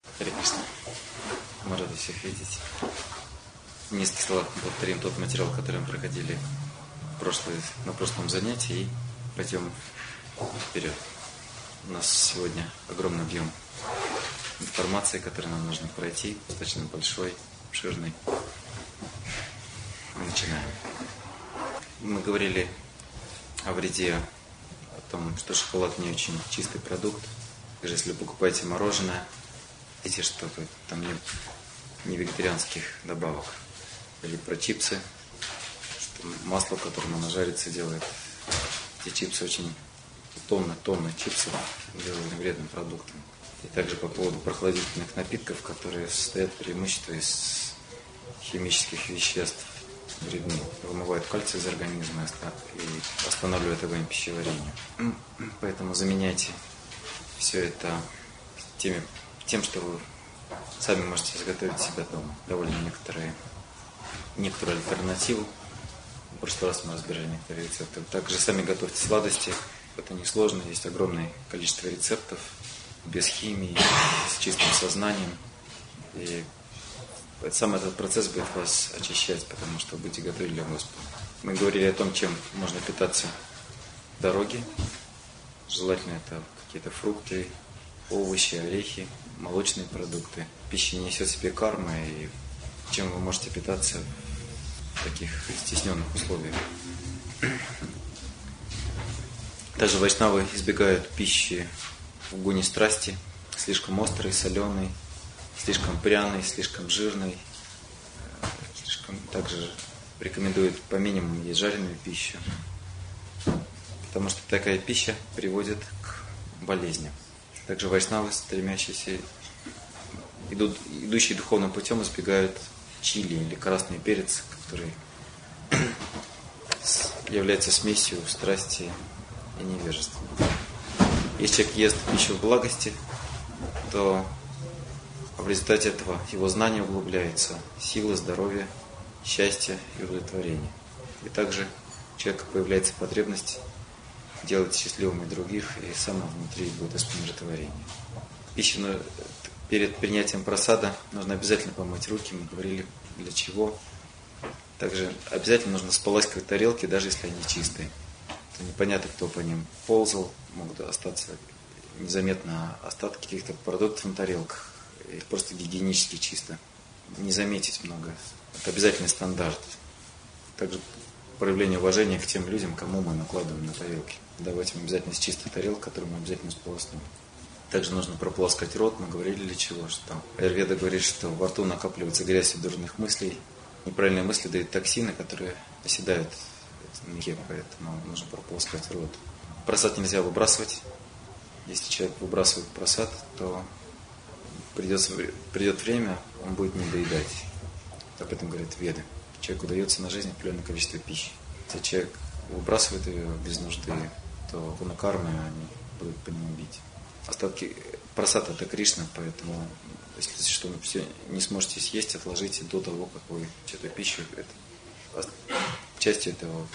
Харе Кришна. Мы рады всех видеть. В нескольких словах повторим тот материал, который мы проходили на прошлом занятии, и пойдем вперед. У нас сегодня огромный объем информации, который нам нужно пройти, достаточно большой, обширный. Мы начинаем. Мы говорили о вреде, о том, что шоколад не очень чистый продукт. Даже если вы покупаете мороженое, видите, что там нет не вегетарианских добавок. Или про чипсы, что масло, которым оно жарится, делает эти чипсы очень тонны чипсов делают вредным продуктом. И также по поводу прохладительных напитков, которые состоят преимущественно из химических веществ, вредны, вымывают кальций из организма и останавливают огонь пищеварения. Поэтому заменяйте все это тем, что вы сами можете изготовить себя дома. Довольно некоторую альтернативу. В прошлый раз мы разбирали некоторые рецепты. Также сами готовьте сладости. Это несложно. Есть огромное количество рецептов без химии, с чистым сознанием. И сам этот процесс будет вас очищать, потому что вы будете готовить для Господа. Мы говорили о том, чем можно питаться в дороге. Желательно это какие-то фрукты, овощи, орехи, молочные продукты. Пища не несет в себе кармы, и чем вы можете питаться в таких стесненных условиях. Также вайшнавы избегают пищи в гуне страсти, слишком острой, соленой, слишком пряной, слишком жирной. Также рекомендуют по минимуму есть жареную пищу, потому что такая пища приводит к болезням. Также вайшнавы, идущие духовным путем, избегают чили или красный перец, который является смесью страсти и невежества. Если человек ест пищу в благости, то в результате этого его знание углубляется, сила, здоровье, счастье и удовлетворение. И также у человека появляется потребность делать счастливыми других, и само внутри будет умиротворение. Пищу перед принятием прасада нужно обязательно помыть руки, мы говорили для чего. Также обязательно нужно споласкивать тарелки, даже если они чистые. Это непонятно, кто по ним ползал, могут остаться незаметно остатки каких-то продуктов на тарелках. И просто гигиенически чисто. Не заметить много. Это обязательный стандарт. Также проявление уважения к тем людям, кому мы накладываем на тарелки. Давайте им обязательно с чистой тарелкой, которую мы обязательно сполоснем. Также нужно прополоскать рот. Мы говорили для чего, что Аюрведа говорит, что во рту накапливается грязь от дурных мыслей. Неправильные мысли дают токсины, которые оседают в мехе, поэтому нужно прополоскать рот. Прасад нельзя выбрасывать. Если человек выбрасывает прасад, то придет время, он будет недоедать. Об этом говорят Веды. Человеку дается на жизнь определенное количество пищи. Если человек выбрасывает ее без нужды, то гунакармы они будут по нему бить. Остатки прасада это Кришна, поэтому если что все не сможете съесть, отложите до того, как вы эту пищу, частью этого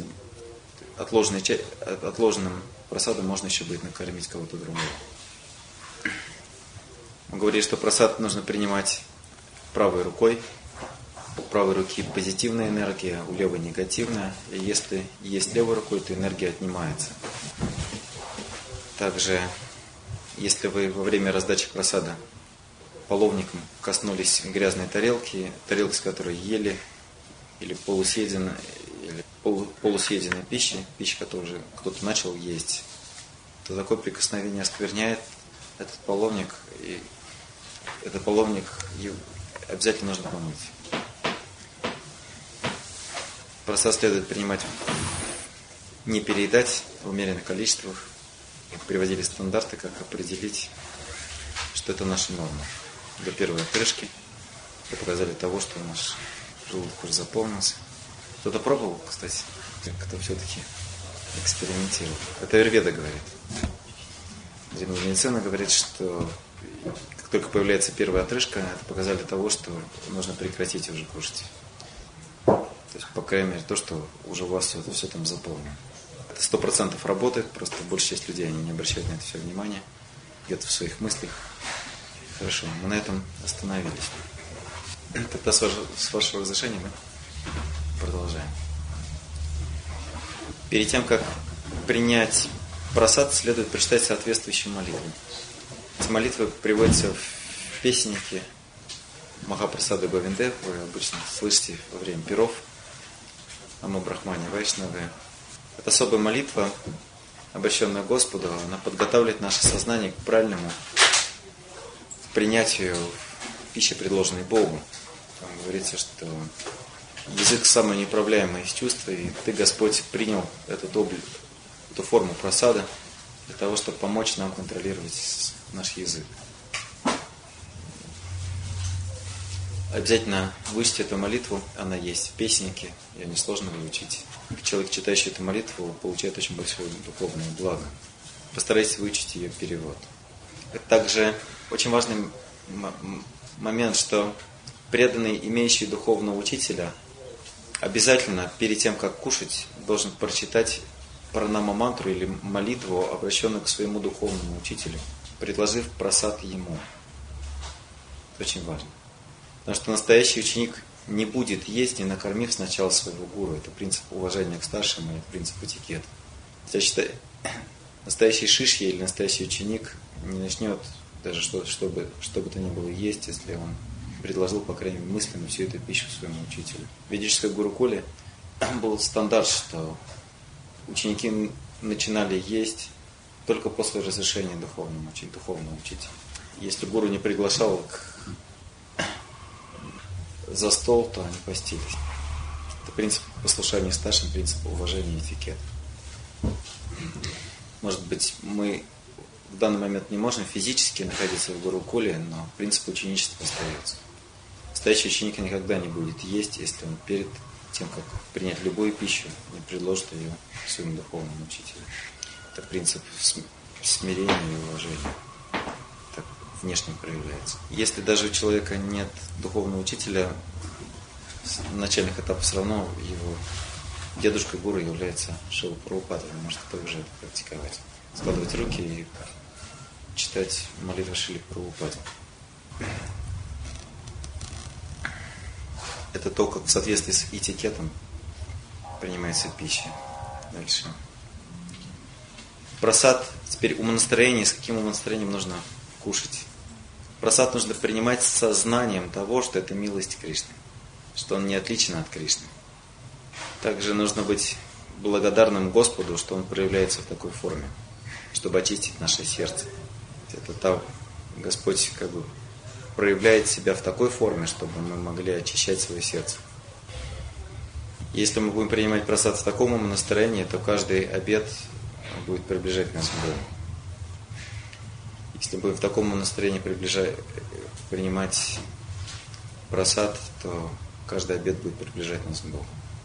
отложенным прасадом можно еще будет накормить кого-то другого. Мы говорили, что прасад нужно принимать правой рукой. У правой руки позитивная энергия, у левой негативная. И если есть левой рукой, то энергия отнимается. Также, если вы во время раздачи прасада половником коснулись грязной тарелки, с которой ели, или полусъеденной пищи, которую уже кто-то начал есть, то такое прикосновение оскверняет этот половник, и этот половник обязательно нужно помыть. Прасад следует принимать, не переедать в умеренных количествах. Приводили стандарты, как определить, что это наша норма. До первой отрыжки это показали того, что наш желудок уже заполнился. Кто-то пробовал, кстати, кто все-таки экспериментировал. Это Аюрведа говорит. Медицина говорит, что как только появляется первая отрыжка, это показали того, что нужно прекратить уже кушать. То есть, по крайней мере, то, что уже у вас все там заполнено. Это 100% работает, просто большая часть людей они не обращают на это все внимания, где-то в своих мыслях Хорошо, мы на этом остановились. Тогда с вашего разрешения мы продолжаем. Перед тем, как принять просад, следует прочитать соответствующие молитвы. Эти молитвы приводятся в песеннике Махапрасады Говинде. Вы обычно слышите во время пиров Намо Брахмане Вайшнаве. Это особая молитва, обращенная к Господу. Она подготавливает наше сознание к правильному принятию пищи, предложенной Богу. Там говорится, что язык самое неуправляемое из чувств, и Ты, Господь, принял эту форму просада для того, чтобы помочь нам контролировать наш язык. Обязательно выучите эту молитву, она есть в песеннике, ее несложно выучить. Человек, читающий эту молитву, получает очень большое духовное благо. Постарайтесь выучить ее перевод. Это также очень важный момент, что преданный, имеющий духовного учителя, обязательно перед тем, как кушать, должен прочитать пранама-мантру или молитву, обращенную к своему духовному учителю, предложив просад ему. Это очень важно. Потому что настоящий ученик не будет есть, не накормив сначала своего гуру. Это принцип уважения к старшему, это принцип этикета. Я считаю, настоящий шишья или настоящий ученик не начнет даже что бы то ни было есть, если он предложил, по крайней мере, мысленно всю эту пищу своему учителю. В ведической гурукуле был стандарт, что ученики начинали есть только после разрешения духовного учителя. Если гуру не приглашал за стол, то они постились. Это принцип послушания старшим, принцип уважения и этикета. Может быть, мы в данный момент не можем физически находиться в гурукуле, но принцип ученичества остается. Настоящий ученик никогда не будет есть, если он перед тем, как принять любую пищу, не предложит ее своему духовному учителю. Это принцип смирения и уважения. Так внешне проявляется. Если даже у человека нет духовного учителя, на начальных этапах все равно его дедушкой гуру является Шрила Прабхупада. Вы можете также это практиковать. Складывать руки и читать молитву Шриле Прабхупаде. Это то, как в соответствии с этикетом принимается пища. Дальше. Просад. Теперь умонастроение. С каким умонастроением нужно кушать? Просад нужно принимать с сознанием того, что это милость Кришны, что он не отличен от Кришны. Также нужно быть благодарным Господу, что он проявляется в такой форме, чтобы очистить наше сердце. Это Господь проявляет себя в такой форме, чтобы мы могли очищать свое сердце. Если мы будем принимать просад в таком настроении, то каждый обед будет приближать нас к Богу. Если будем в таком настроении принимать просад, то каждый обед будет приближать нас к Богу.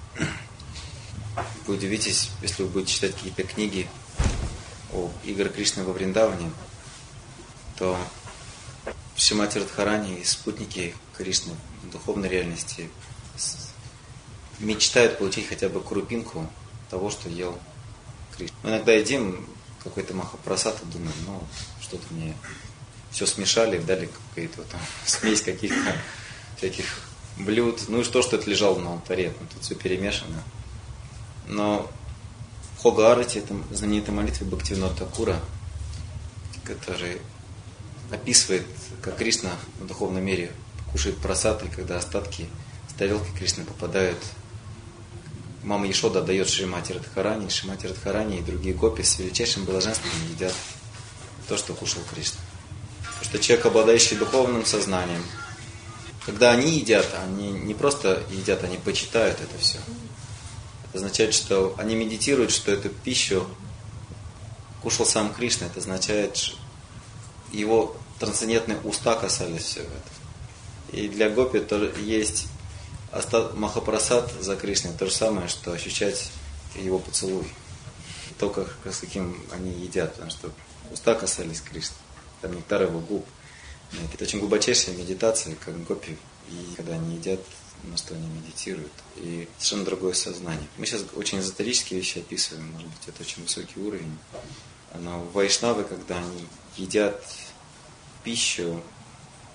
Вы удивитесь, если вы будете читать какие-то книги о играх Кришны во Вриндаване, то Шримати Радхарани и спутники Кришны в духовной реальности мечтают получить хотя бы крупинку того, что ел Кришна. Мы иногда едим какой-то махапрасад и думаем, что-то мне все смешали, дали какую-то смесь каких-то всяких блюд. И что это лежало на алтаре, тут все перемешано. Но в Хога-арати, это знаменитой молитве Бхактивинода Такура, который описывает, как Кришна в духовном мире кушает прасад, и когда остатки с тарелки Кришны попадают, мама Яшода отдает Шримати Радхарани и другие гопи с величайшим блаженством едят то, что кушал Кришна. Потому что человек, обладающий духовным сознанием, когда они едят, они не просто едят, они почитают это все. Это означает, что они медитируют, что эту пищу кушал сам Кришна. Это означает, что его трансцендентные уста касались всего этого. И для гопи тоже есть махапрасад за Кришной, то же самое, что ощущать его поцелуй. То, с каким они едят, потому что уста касались Кришны. Там нектар его губ. Это очень глубочайшая медитация, как гопи, и когда они едят, на что они медитируют. И совершенно другое сознание. Мы сейчас очень эзотерические вещи описываем, может быть, это очень высокий уровень. Но вайшнавы, когда они едят пищу,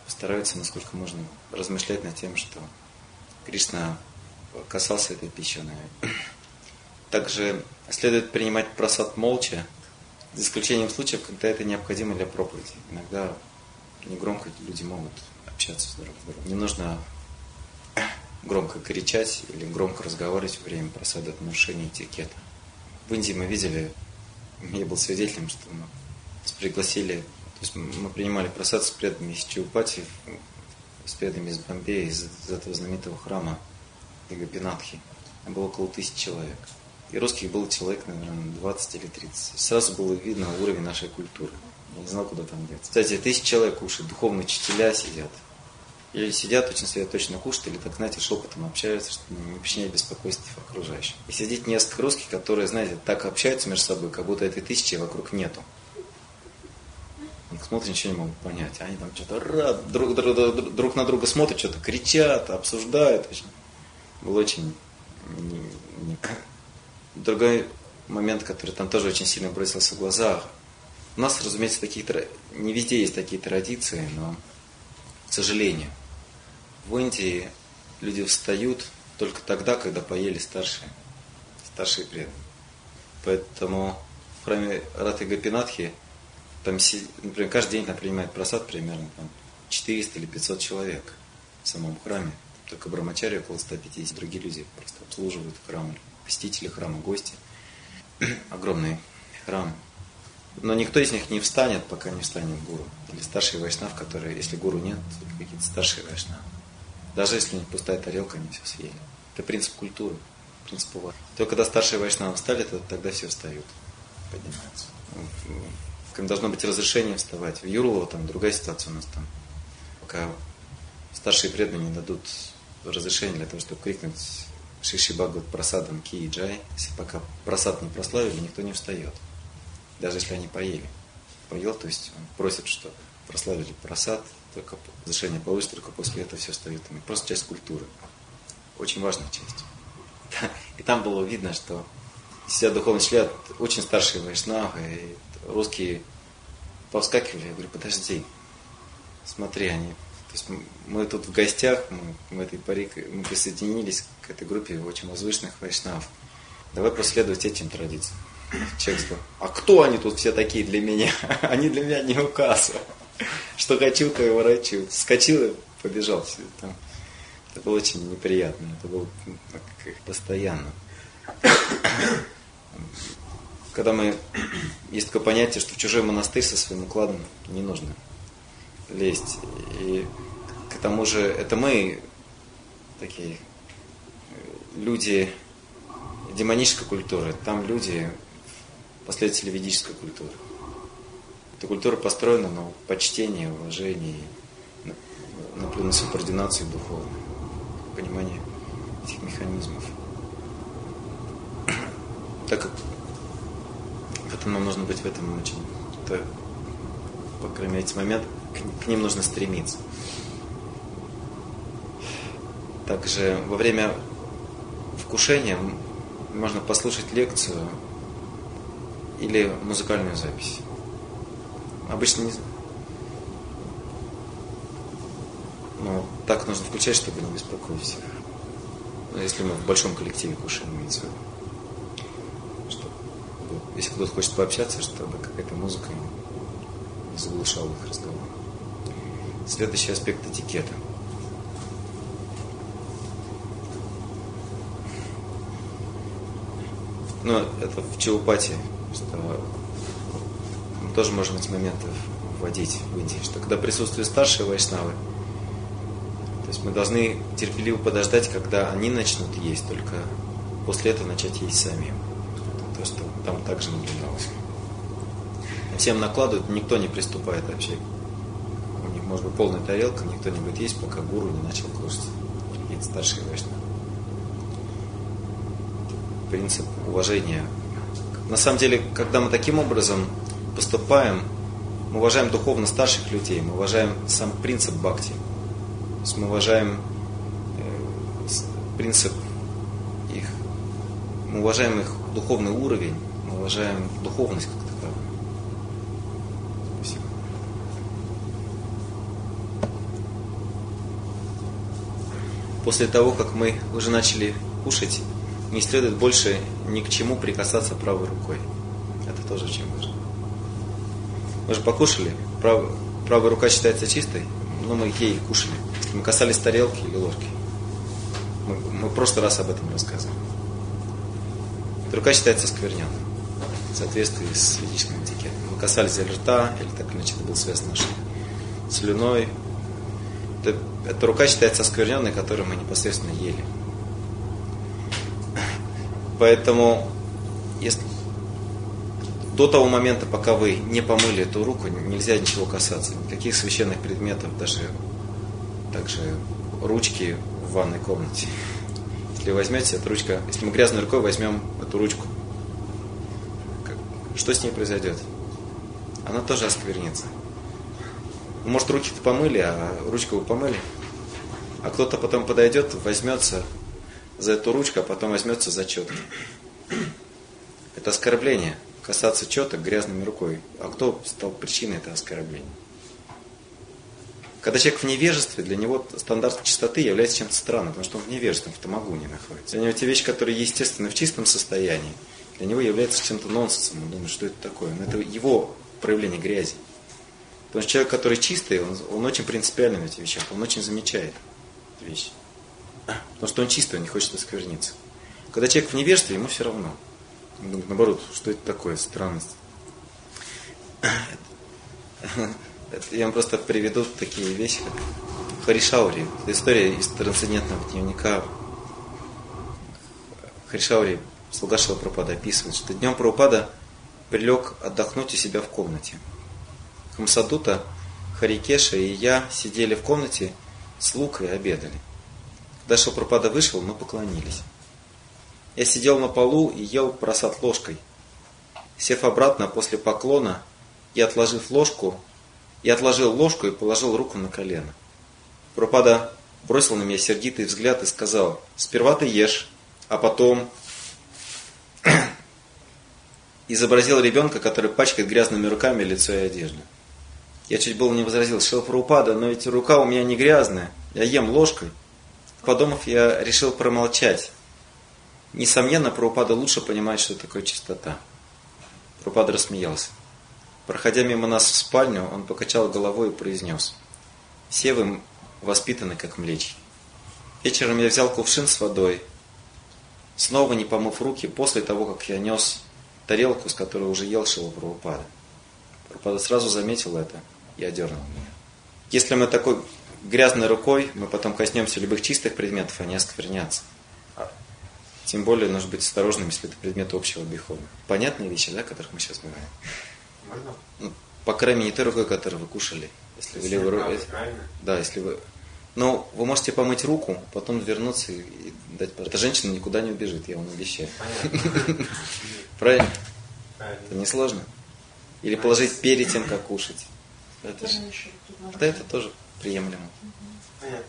стараются, насколько можно, размышлять над тем, что Кришна касался этой пищи. Также следует принимать прасад молча, за исключением случаев, когда это необходимо для проповеди. Иногда негромко люди могут общаться друг с другом. Не нужно громко кричать или громко разговаривать во время просада, это нарушение этикета. В Индии мы видели, я был свидетелем, что нас пригласили, то есть мы принимали просад с преданными из Чаупати, с преданными из Бомбея, из этого знаменитого храма Гопинатхи. Там было около 1000 человек. И русских было человек, наверное, 20 или 30. Сразу было видно уровень нашей культуры. Я не знал, куда там деться. Кстати, 1000 человек кушают, духовные учителя сидят. Или сидят, очень сидят, точно кушают, или так, знаете, шепотом общаются, чтобы не причинять беспокойств окружающим. И сидит несколько русских, которые, знаете, так общаются между собой, как будто этой 1000 вокруг нету. Их смотрят, ничего не могут понять. Они там что-то друг на друга смотрят, что-то кричат, обсуждают. Было очень... Другой момент, который там тоже очень сильно бросился в глаза. У нас, разумеется, не везде есть такие традиции, но, к сожалению, в Индии люди встают только тогда, когда поели старшие преданные. Поэтому в храме Раты Гопинатхи, там, например, каждый день там принимает прасад примерно 400 или 500 человек в самом храме. Только брамачари около 150, другие люди просто обслуживают храм, посетители храма, гости. Огромный храм. Но никто из них не встанет, пока не встанет гуру. Или старший вайшнав, который, если гуру нет, то какие-то старшие вайшнавы. Даже если у них пустая тарелка, они все съели. Это принцип культуры, принцип уважения. Только когда старшие вайшнавы встали, то тогда все встают, поднимаются. Когда должно быть разрешение вставать. В Юрлово там другая ситуация у нас там. Пока старшие преданные не дадут разрешение для того, чтобы крикнуть Шиши Бхагават прасадам ки и джай. Если пока прасад не прославили, никто не встает. Даже если они поели. Поел, то есть он просит, что прославили прасад, только разрешение получит, только после этого все встают. Это просто часть культуры. Очень важная часть. И там было видно, что сидят духовные члены, очень старшие вайшнавы, и русские повскакивали. Я говорю, подожди, смотри, они... То есть мы тут в гостях, мы присоединились к этой группе очень возвышенных вайшнавов. Давай последовать этим традициям. Человек сказал, а кто они тут все такие для меня? Они для меня не указ. Что хочу, то и ворочу. Скочил и побежал себе там. Это было очень неприятно. Это было постоянно. Когда есть такое понятие, что в чужой монастырь со своим укладом не нужно лезть. И к тому же это мы такие люди демонической культуры, там люди последователи ведической культуры. Эта культура построена на почтении, уважении, на субординации духовной, понимании этих механизмов. Так как поэтому нам нужно быть в этом очень, по крайней мере, эти моменты, к ним нужно стремиться. Также во время вкушения можно послушать лекцию или музыкальную запись. Обычно не... Но так нужно включать, чтобы не беспокоить всех. Если мы в большом коллективе кушаем, имеется в виду. Если кто-то хочет пообщаться, чтобы какая-то музыка не заглушала их разговор. Следующий аспект этикета. Ну, это в Чаупати, что мы тоже можем эти моменты вводить в Индии, что когда присутствуют старшие вайшнавы, то есть мы должны терпеливо подождать, когда они начнут есть, только после этого начать есть сами. То, что там также наблюдалось. Всем накладывают, никто не приступает вообще. У них может быть полная тарелка, никто не будет есть, пока гуру не начал кушать. Какие-то старшие вайшнавы. Принцип уважения. На самом деле, когда мы таким образом поступаем, мы уважаем духовно старших людей, мы уважаем сам принцип бхакти. То есть мы уважаем принцип их, мы уважаем их духовный уровень, мы уважаем духовность как таковую. Спасибо. после того, как мы уже начали кушать, не следует больше ни к чему прикасаться правой рукой. Это тоже очень важно. Мы же покушали, правая рука считается чистой, но мы ей кушали. Если мы касались тарелки или ложки. Мы в прошлый раз об этом рассказывали. Рука считается оскверненной в соответствии с ведическим этикетом. Мы касались рта, или так или иначе это было связано с нашей слюной. Эта рука считается оскверненной, которую мы непосредственно ели. Поэтому, если до того момента, пока вы не помыли эту руку, нельзя ничего касаться. Никаких священных предметов, даже также ручки в ванной комнате. Если возьмете эту ручку, если мы грязной рукой возьмем эту ручку, что с ней произойдет? Она тоже осквернится. Может, руки-то помыли, а ручку вы помыли. А кто-то потом подойдет, возьмется за эту ручку, а потом возьмется за четки. Это оскорбление. Касаться четок грязными рукой. А кто стал причиной этого оскорбления? Когда человек в невежестве, для него стандарт чистоты является чем-то странным, потому что он в невежестве, в тамагуне находится. Для него те вещи, которые естественны в чистом состоянии, для него являются чем-то нонсенсом. Он думает, что это такое. Но это его проявление грязи. Потому что человек, который чистый, он очень принципиальный в этих вещах, он очень замечает эти вещи. Потому что он чистый, он не хочет оскверниться. Когда человек в невежестве, ему все равно. Он думает, наоборот, что это такое, странность. Я вам просто приведу такие вещи, как Харишаури. Это история из трансцендентного дневника. Харишаури, слуга Шрилы Прабхупады, описывает, что днем Прабхупада прилег отдохнуть у себя в комнате. Хамсадута, Харикеша и я сидели в комнате с лукой и обедали. Когда Шрила Прабхупада вышел, мы поклонились. Я сидел на полу и ел прасад ложкой. Сев обратно после поклона, я отложил ложку и положил руку на колено. Прабхупада бросил на меня сердитый взгляд и сказал: «Сперва ты ешь, а потом...» Изобразил ребенка, который пачкает грязными руками лицо и одежду. Я чуть было не возразил: «Шрила Прабхупада, но ведь рука у меня не грязная, я ем ложкой». Подумав, я решил промолчать. Несомненно, Прабхупада лучше понимает, что такое чистота. Прабхупада рассмеялся. Проходя мимо нас в спальню, он покачал головой и произнес: «Все вы воспитаны как млечи». Вечером я взял кувшин с водой, снова не помыв руки, после того, как я нес тарелку, с которой уже ел Шрила Прабхупада. Прабхупада сразу заметил это и одернул меня. Если мы такой грязной рукой, мы потом коснемся любых чистых предметов, они осквернятся. Тем более нужно быть осторожным, если это предметы общего обихода. Понятные вещи, да, о которых мы сейчас говорим? Можно? Ну, по крайней мере, той рукой, которую вы кушали. Если вы левой рукой. Да, если вы. Но вы можете помыть руку, потом вернуться и дать. Эта женщина никуда не убежит, я вам обещаю. Понятно. Правильно? Это несложно. Или положить перед тем, как кушать. Это же... Да, это тоже приемлемо. Понятно.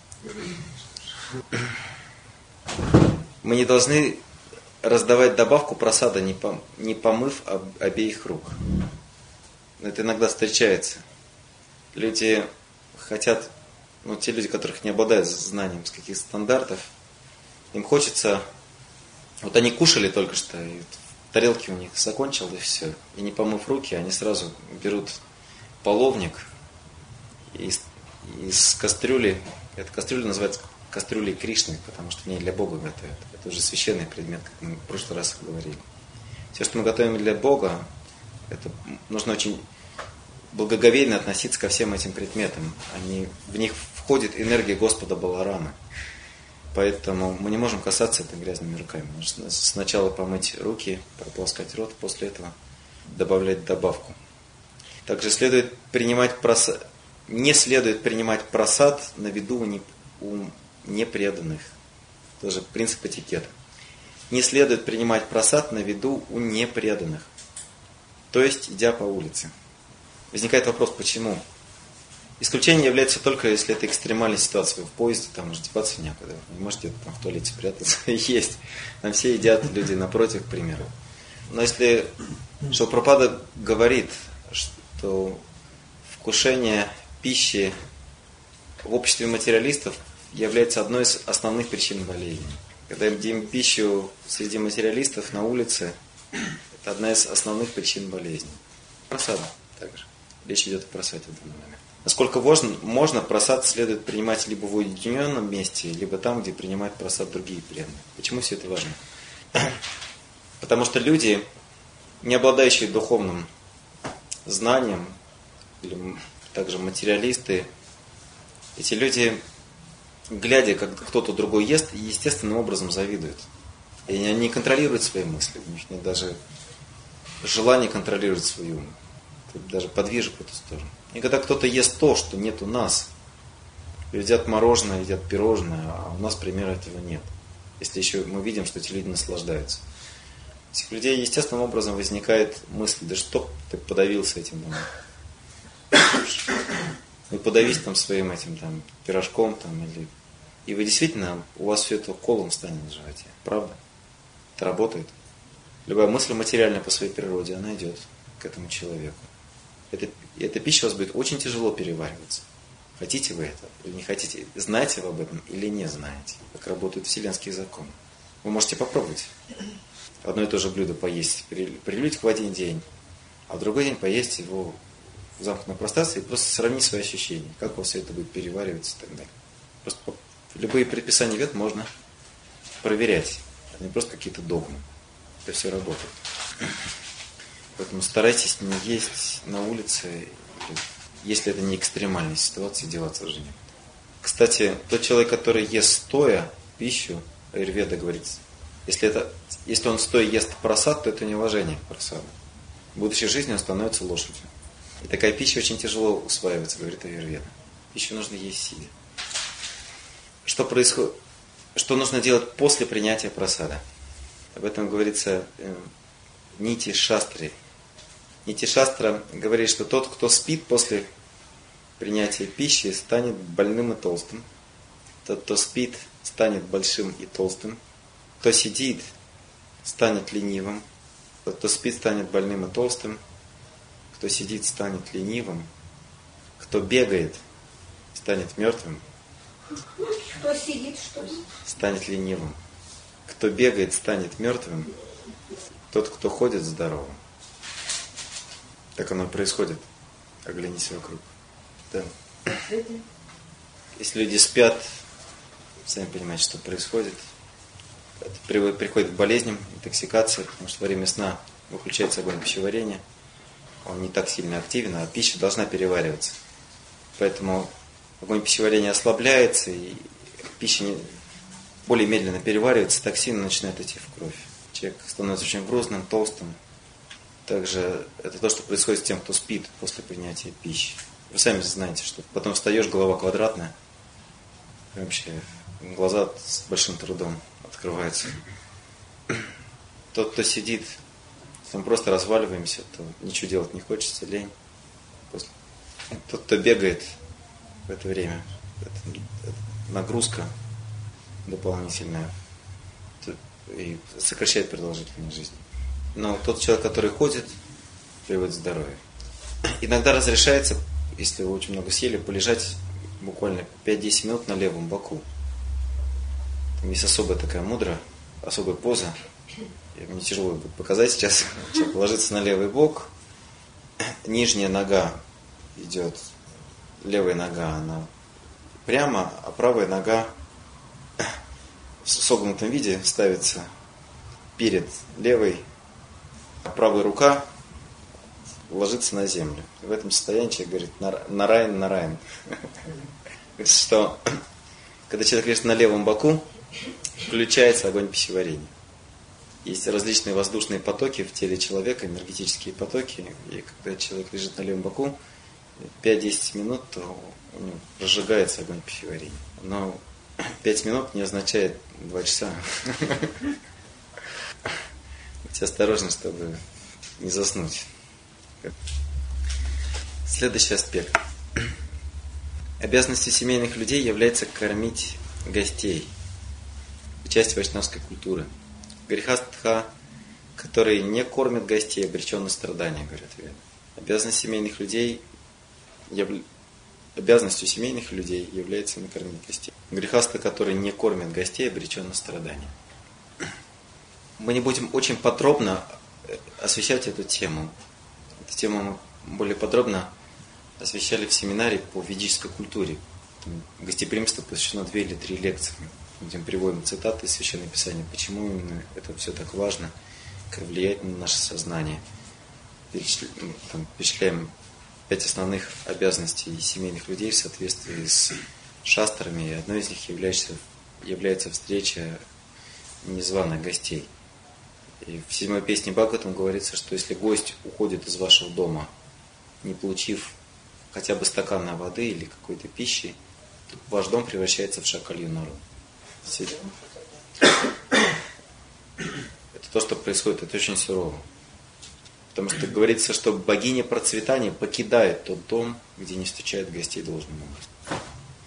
Мы не должны раздавать добавку прасада, не помыв обеих рук. Это иногда встречается. Люди хотят, те люди, которых не обладают знанием с каких стандартов, им хочется, они кушали только что, и тарелки у них закончилось, и все. И не помыв руки, они сразу берут половник и из кастрюли, эта кастрюля называется кастрюлей Кришны, потому что в ней для Бога готовят. Это уже священный предмет, как мы в прошлый раз говорили. Все, что мы готовим для Бога, это нужно очень благоговейно относиться ко всем этим предметам. В них входит энергия Господа Баларамы. Поэтому мы не можем касаться это грязными руками. Нужно сначала помыть руки, прополоскать рот, после этого добавлять добавку. Также не следует принимать прасад на виду у непреданных. Тоже принцип этикета. Не следует принимать прасад на виду у непреданных. То есть, идя по улице. Возникает вопрос, почему? Исключение является только, если это экстремальная ситуация. Вы в поезде, там уже деваться некуда. Вы не можете там в туалете прятаться и есть. Там все едят, люди напротив, к примеру. Но если Шрила Прабхупада говорит, что вкушение пищи в обществе материалистов является одной из основных причин болезни. Когда мы едим пищу среди материалистов на улице, это одна из основных причин болезни. Просада также. Речь идет о просаде в данный момент. Насколько можно, просад следует принимать либо в уединенном месте, либо там, где принимают просад другие преданные. Почему все это важно? Потому что люди, не обладающие духовным знанием, или также материалисты, эти люди, глядя, как кто-то другой ест, естественным образом завидуют. И они не контролируют свои мысли, у них нет даже желания контролировать свой ум. Это даже подвижек в эту сторону. И когда кто-то ест то, что нет у нас, едят мороженое, едят пирожное, а у нас примера этого нет. Если еще мы видим, что эти люди наслаждаются. У этих людей естественным образом возникает мысль, да что ты подавился этим домой. Вы подавись там своим этим там пирожком там, или... И вы действительно, у вас все это колом станет в животе. Правда? Это работает. Любая мысль материальная по своей природе, она идет к этому человеку. Эта пища у вас будет очень тяжело перевариваться. Хотите вы это или не хотите? Знаете вы об этом или не знаете? Как работают вселенские законы. Вы можете попробовать. Одно и то же блюдо поесть, прилить в один день, а в другой день поесть его в замкнутом пространстве и просто сравнить свои ощущения. Как у вас все это будет перевариваться и так далее. Просто любые предписания вет можно проверять. Это не просто какие-то догмы. Это все работает. Поэтому старайтесь не есть на улице, если это не экстремальная ситуация, деваться уже нет. Кстати, тот человек, который ест стоя пищу, аюрведа говорит, если он стоя ест просад, то это неуважение к просаду. В будущей жизни он становится лошадью. И такая пища очень тяжело усваивается, говорит аюрведа. Пищу нужно есть сидя. Что нужно делать после принятия просада? Об этом говорится в Нити Шастре. Нити Шастра говорит, что тот, кто спит после принятия пищи, станет больным и толстым. Тот, кто спит, станет большим и толстым. Кто сидит, станет ленивым. Тот, кто спит, станет больным и толстым. Кто сидит, станет ленивым. Кто бегает, станет мертвым. Кто сидит, что ли? Станет ленивым. Кто бегает, станет мертвым. Тот, кто ходит, здоровым. Так оно и происходит. Оглянись вокруг. Да. Если люди спят, сами понимаете, что происходит. Это приходит к болезням, интоксикации, потому что во время сна выключается огонь пищеварения. Он не так сильно активен, а пища должна перевариваться. Поэтому огонь пищеварения ослабляется, и пища более медленно переваривается, токсины начинают идти в кровь. Человек становится очень грузным, толстым. Также это то, что происходит с тем, кто спит после принятия пищи. Вы сами знаете, что потом встаешь, голова квадратная. Вообще глаза с большим трудом открываются. Тот, кто сидит, мы просто разваливаемся, то ничего делать не хочется, лень. Тот, кто бегает в это время, это нагрузка дополнительная и сокращает продолжительность жизни. Но тот человек, который ходит, приводит здоровье. Иногда разрешается, если вы очень много съели, полежать буквально 5-10 минут на левом боку. Там есть особая такая мудра, особая поза. Мне тяжело будет показать сейчас. Человек ложится на левый бок, нижняя нога идет, левая нога, она прямо, а правая нога в согнутом виде ставится перед левой, а правая рука ложится на землю. И в этом состоянии человек говорит «Нараян, Нараян». Что когда человек лежит на левом боку, включается огонь пищеварения. Есть различные воздушные потоки в теле человека, энергетические потоки. И когда человек лежит на левом боку, 5-10 минут, то у него разжигается огонь пищеварения. Но 5 минут не означает 2 часа. Будьте осторожны, чтобы не заснуть. Следующий аспект. Обязанностью семейных людей является кормить гостей. Часть вайшнавской культуры. Грехастха, которые не кормят гостей, обречен на страдания, говорят веды. Обязанностью семейных людей является накормить гостей. Грехастый, который не кормит гостей, обречен на страдания. Мы не будем очень подробно освещать эту тему. Эту тему мы более подробно освещали в семинаре по ведической культуре. Там гостеприимству посвящено 2 или 3 лекции. Где мы приводим цитаты из Священного Писания, почему именно это все так важно, как влияет на наше сознание. Перечисляем 5 основных обязанностей семейных людей в соответствии с шастрами, и одной из них является встреча незваных гостей. И в 7-й песне Бхагаватам говорится, что если гость уходит из вашего дома, не получив хотя бы стакана воды или какой-то пищи, то ваш дом превращается в шакалью нору. Это то, что происходит, это очень сурово. Потому что говорится, что богиня процветания покидает тот дом, где не встречает гостей должным образом.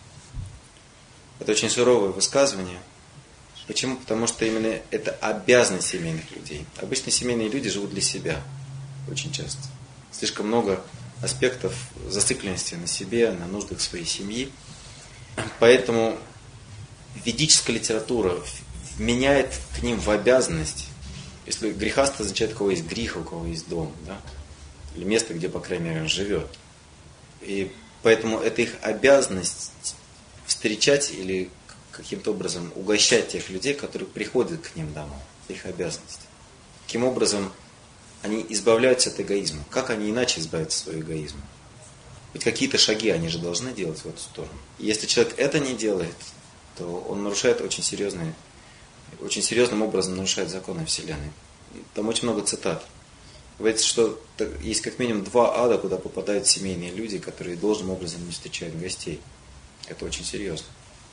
Это очень суровое высказывание. Почему? Потому что именно это обязанность семейных людей. Обычно семейные люди живут для себя. Очень часто. Слишком много аспектов зацикленности на себе, на нуждах своей семьи. Поэтому ведическая литература вменяет к ним в обязанность. Если грехаст означает, у кого есть грех, у кого есть дом, да? Или место, где, по крайней мере, он живет. И поэтому это их обязанность встречать или каким-то образом угощать тех людей, которые приходят к ним домой. Это их обязанность. Таким образом, они избавляются от эгоизма. Как они иначе избавятся от своего эгоизма? Ведь какие-то шаги они же должны делать в эту сторону. И если человек это не делает, то он нарушает очень серьезным образом нарушает законы Вселенной. Там очень много цитат. Говорится, что есть как минимум 2 ада, куда попадают семейные люди, которые должным образом не встречают гостей. Это очень серьезно.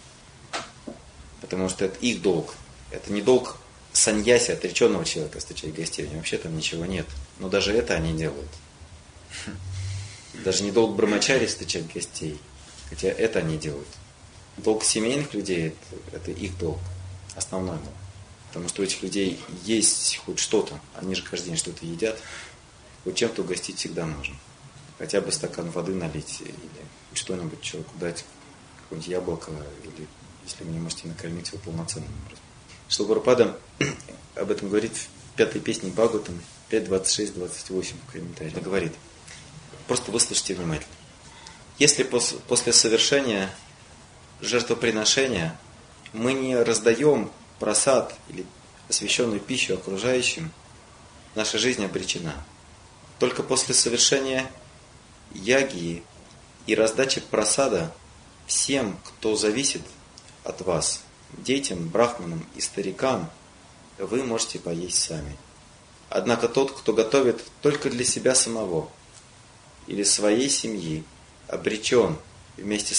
Потому что это их долг. Это не долг саньяси, отреченного человека, встречать гостей. У него вообще там ничего нет. Но даже это они делают. Даже не долг брамачари встречать гостей. Хотя это они делают. Долг семейных людей – это их долг. Основной долг. Потому что у этих людей есть хоть что-то. Они же каждый день что-то едят. Вот чем-то угостить всегда можно. Хотя бы стакан воды налить или что-нибудь человеку дать. Какое-нибудь яблоко, или если вы не можете накормить его полноценным образом. Шрила Прабхупада об этом говорит в 5-й песне Бхагаватам 5.26-28 в комментарии. Он говорит, просто выслушайте внимательно. Если после совершения жертвоприношения мы не раздаем прасад или освященную пищу окружающим, наша жизнь обречена. Только после совершения ягги и раздачи прасада всем, кто зависит от вас, детям, брахманам и старикам, вы можете поесть сами. Однако тот, кто готовит только для себя самого или своей семьи, обречен вместе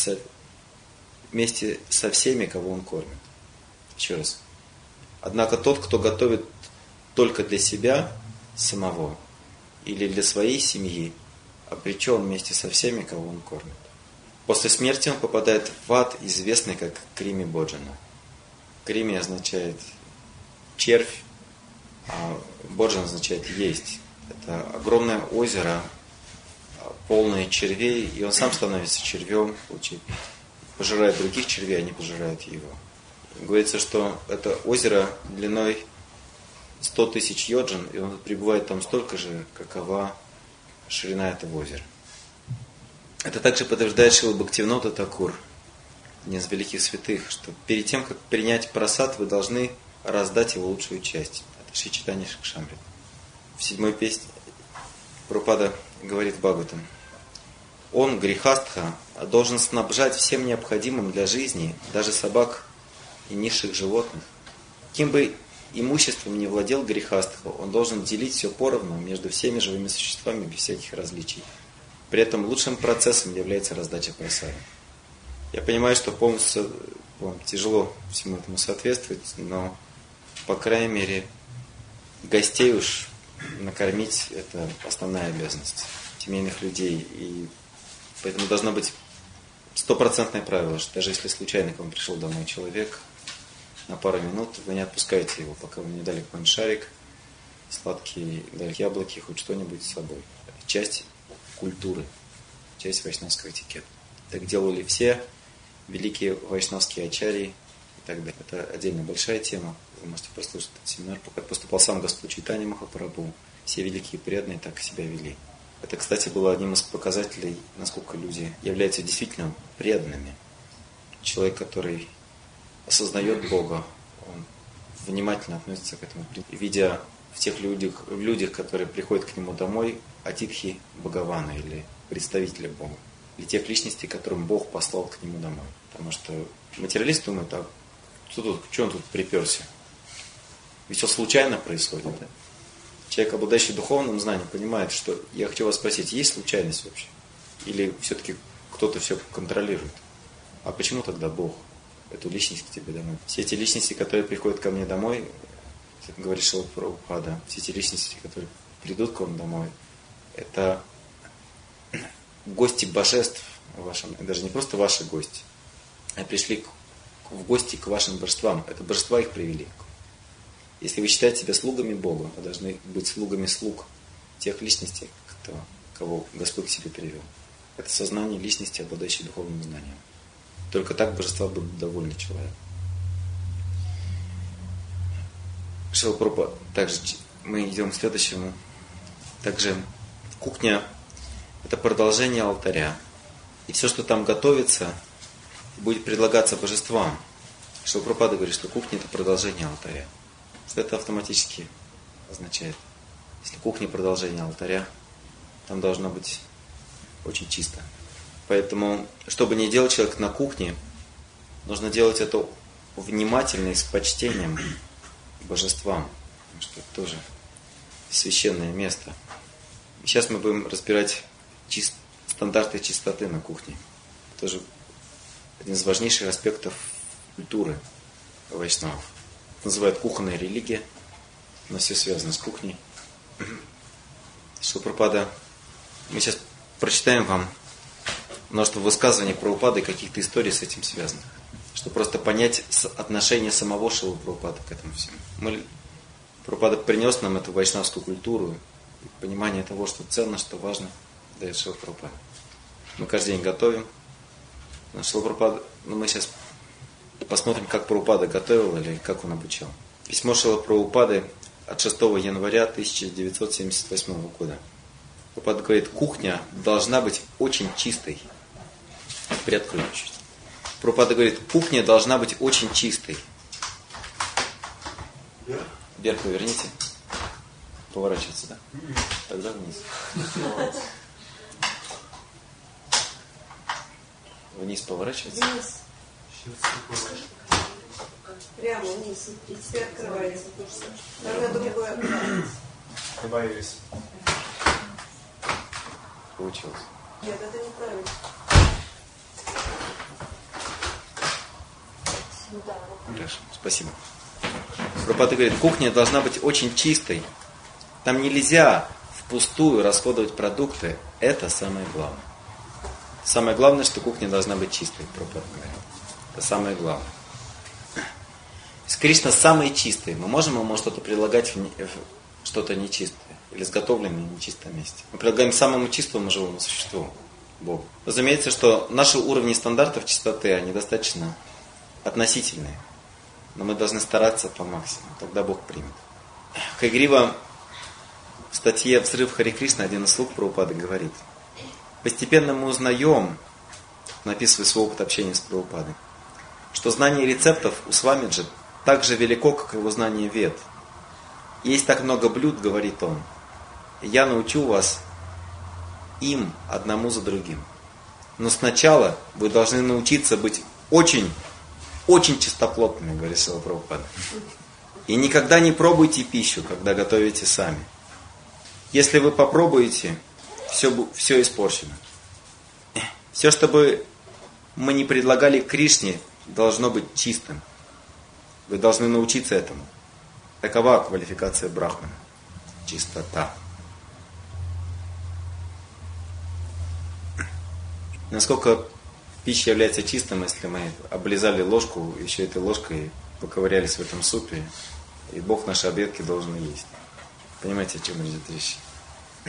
со всеми, кого он кормит. Еще раз. Однако тот, кто готовит только для себя самого или для своей семьи, обречен вместе со всеми, кого он кормит. После смерти он попадает в ад, известный как Крими Боджана. Крими означает червь, а Боджан означает есть. Это огромное озеро, полное червей, и он сам становится червем, пожирает других червей, они пожирают его. Говорится, что это озеро длиной 100 тысяч йоджин, и он пребывает там столько же, какова ширина этого озера. Это также подтверждает Шрила Бхактивинода Такур, один из великих святых, что перед тем, как принять прасад, вы должны раздать его лучшую часть. Это Шри Чайтанья Шакшамрит. В 7-й песне Прабхупада говорит в Бхагаватам. Он, грехастха, должен снабжать всем необходимым для жизни, даже собак и низших животных. Каким бы имуществом не владел грехастха, он должен делить все поровну между всеми живыми существами без всяких различий. При этом лучшим процессом является раздача прасада. Я понимаю, что полностью вам тяжело всему этому соответствовать, но, по крайней мере, гостей уж накормить – это основная обязанность семейных людей. И поэтому должно быть 100% правило, что даже если случайно к вам пришел домой человек, на пару минут вы не отпускаете его, пока вы не дали какой-нибудь шарик, сладкие дали яблоки, хоть что-нибудь с собой. Это часть культуры, часть вайшнавского этикета. Так делали все, великие вайшнавские ачарьи и так далее. Это отдельно большая тема. Вы можете послушать этот семинар. Как поступал сам Господь Чайтанья Махапрабху, все великие преданные так себя вели. Это, кстати, было одним из показателей, насколько люди являются действительно преданными. Человек, который осознает Бога, он внимательно относится к этому. Видя в тех людях, которые приходят к нему домой, атитхи Бхагавана или представителя Бога. Или тех личностей, которым Бог послал к нему домой. Потому что материалист думает, а что он тут приперся? Ведь все случайно происходит, да? Человек, обладающий духовным знанием, понимает, что я хочу вас спросить, есть случайность вообще? Или все-таки кто-то все контролирует? А почему тогда Бог эту личность к тебе домой? Все эти личности, которые приходят ко мне домой, как говорит Шрила Прабхупада, все эти личности, которые придут к вам домой, это гости божеств вашим, даже не просто ваши гости, а пришли в гости к вашим божествам. Это божества их привели. Если вы считаете себя слугами Бога, вы должны быть слугами слуг тех личностей, кого Господь к себе привел. Это сознание личности, обладающей духовным знанием. Только так божества будут довольны человеком. Шрила Прабхупада. Также мы идем к следующему. Также кухня – это продолжение алтаря. И все, что там готовится, будет предлагаться божествам. Шрила Прабхупада говорит, что кухня – это продолжение алтаря. Что это автоматически означает? Если кухня – продолжение алтаря, там должно быть очень чисто. Поэтому, чтобы не делать человек на кухне, нужно делать это внимательно и с почтением к божествам. Потому что это тоже священное место. Сейчас мы будем разбирать стандарты чистоты на кухне. Тоже один из важнейших аспектов культуры вайшнавов. Это называют кухонная религия. Но все связано с кухней. Шрила Прабхупада, мы сейчас прочитаем вам множество высказываний Прабхупады и каких-то историй с этим связанных. Чтобы просто понять отношение самого Шрилы Прабхупады к этому всему. Прабхупада принес нам эту вайшнавскую культуру, понимание того, что ценно, что важно, дает Шрила Прабхупада. Мы каждый день готовим. Шрила Прабхупада, мы сейчас посмотрим, как Прабхупада готовил или как он обучал. Письмо Шрилы Прабхупады от 6 января 1978 года. Прабхупада говорит, кухня должна быть очень чистой. Приоткрою чуть. Прабхупада говорит, кухня должна быть очень чистой. Вверх поверните. Поворачиваться, да? Тогда вниз. Вниз поворачиваться. Вниз. Прямо вниз. И теперь открывается. Тогда другое открывается. Добавились. Получилось. Нет, это неправильно. Хорошо, спасибо. Прабхупада говорит, кухня должна быть очень чистой. Там нельзя впустую расходовать продукты. Это самое главное. Самое главное, что кухня должна быть чистой, Прабхупада говорит. Это самое главное. Кришна самый чистый. Мы можем ему что-то предлагать в что-то нечистое или изготовленное в нечистом месте. Мы предлагаем самому чистому живому существу, Богу. Разумеется, что наши уровни стандартов чистоты, они достаточно относительные. Но мы должны стараться по максимуму. Тогда Бог примет. Хайгрива в статье «Взрыв Хари Кришна» один из слуг Прабхупады говорит: постепенно мы узнаем, написывая свой опыт общения с Прабхупадой, что знание рецептов у Свамиджи так же велико, как его знание вед. Есть так много блюд, говорит он, и я научу вас им одному за другим. Но сначала вы должны научиться быть очень чистоплотными, говорит Шрила Прабхупада. И никогда не пробуйте пищу, когда готовите сами. Если вы попробуете, все испорчено. Все, что бы мы не предлагали Кришне, должно быть чистым. Вы должны научиться этому. Такова квалификация брахмана. Чистота. Насколько пища является чистым, если мы облизали ложку, еще этой ложкой поковырялись в этом супе, и Бог наши объедки должен есть. Понимаете, о чем идет речь?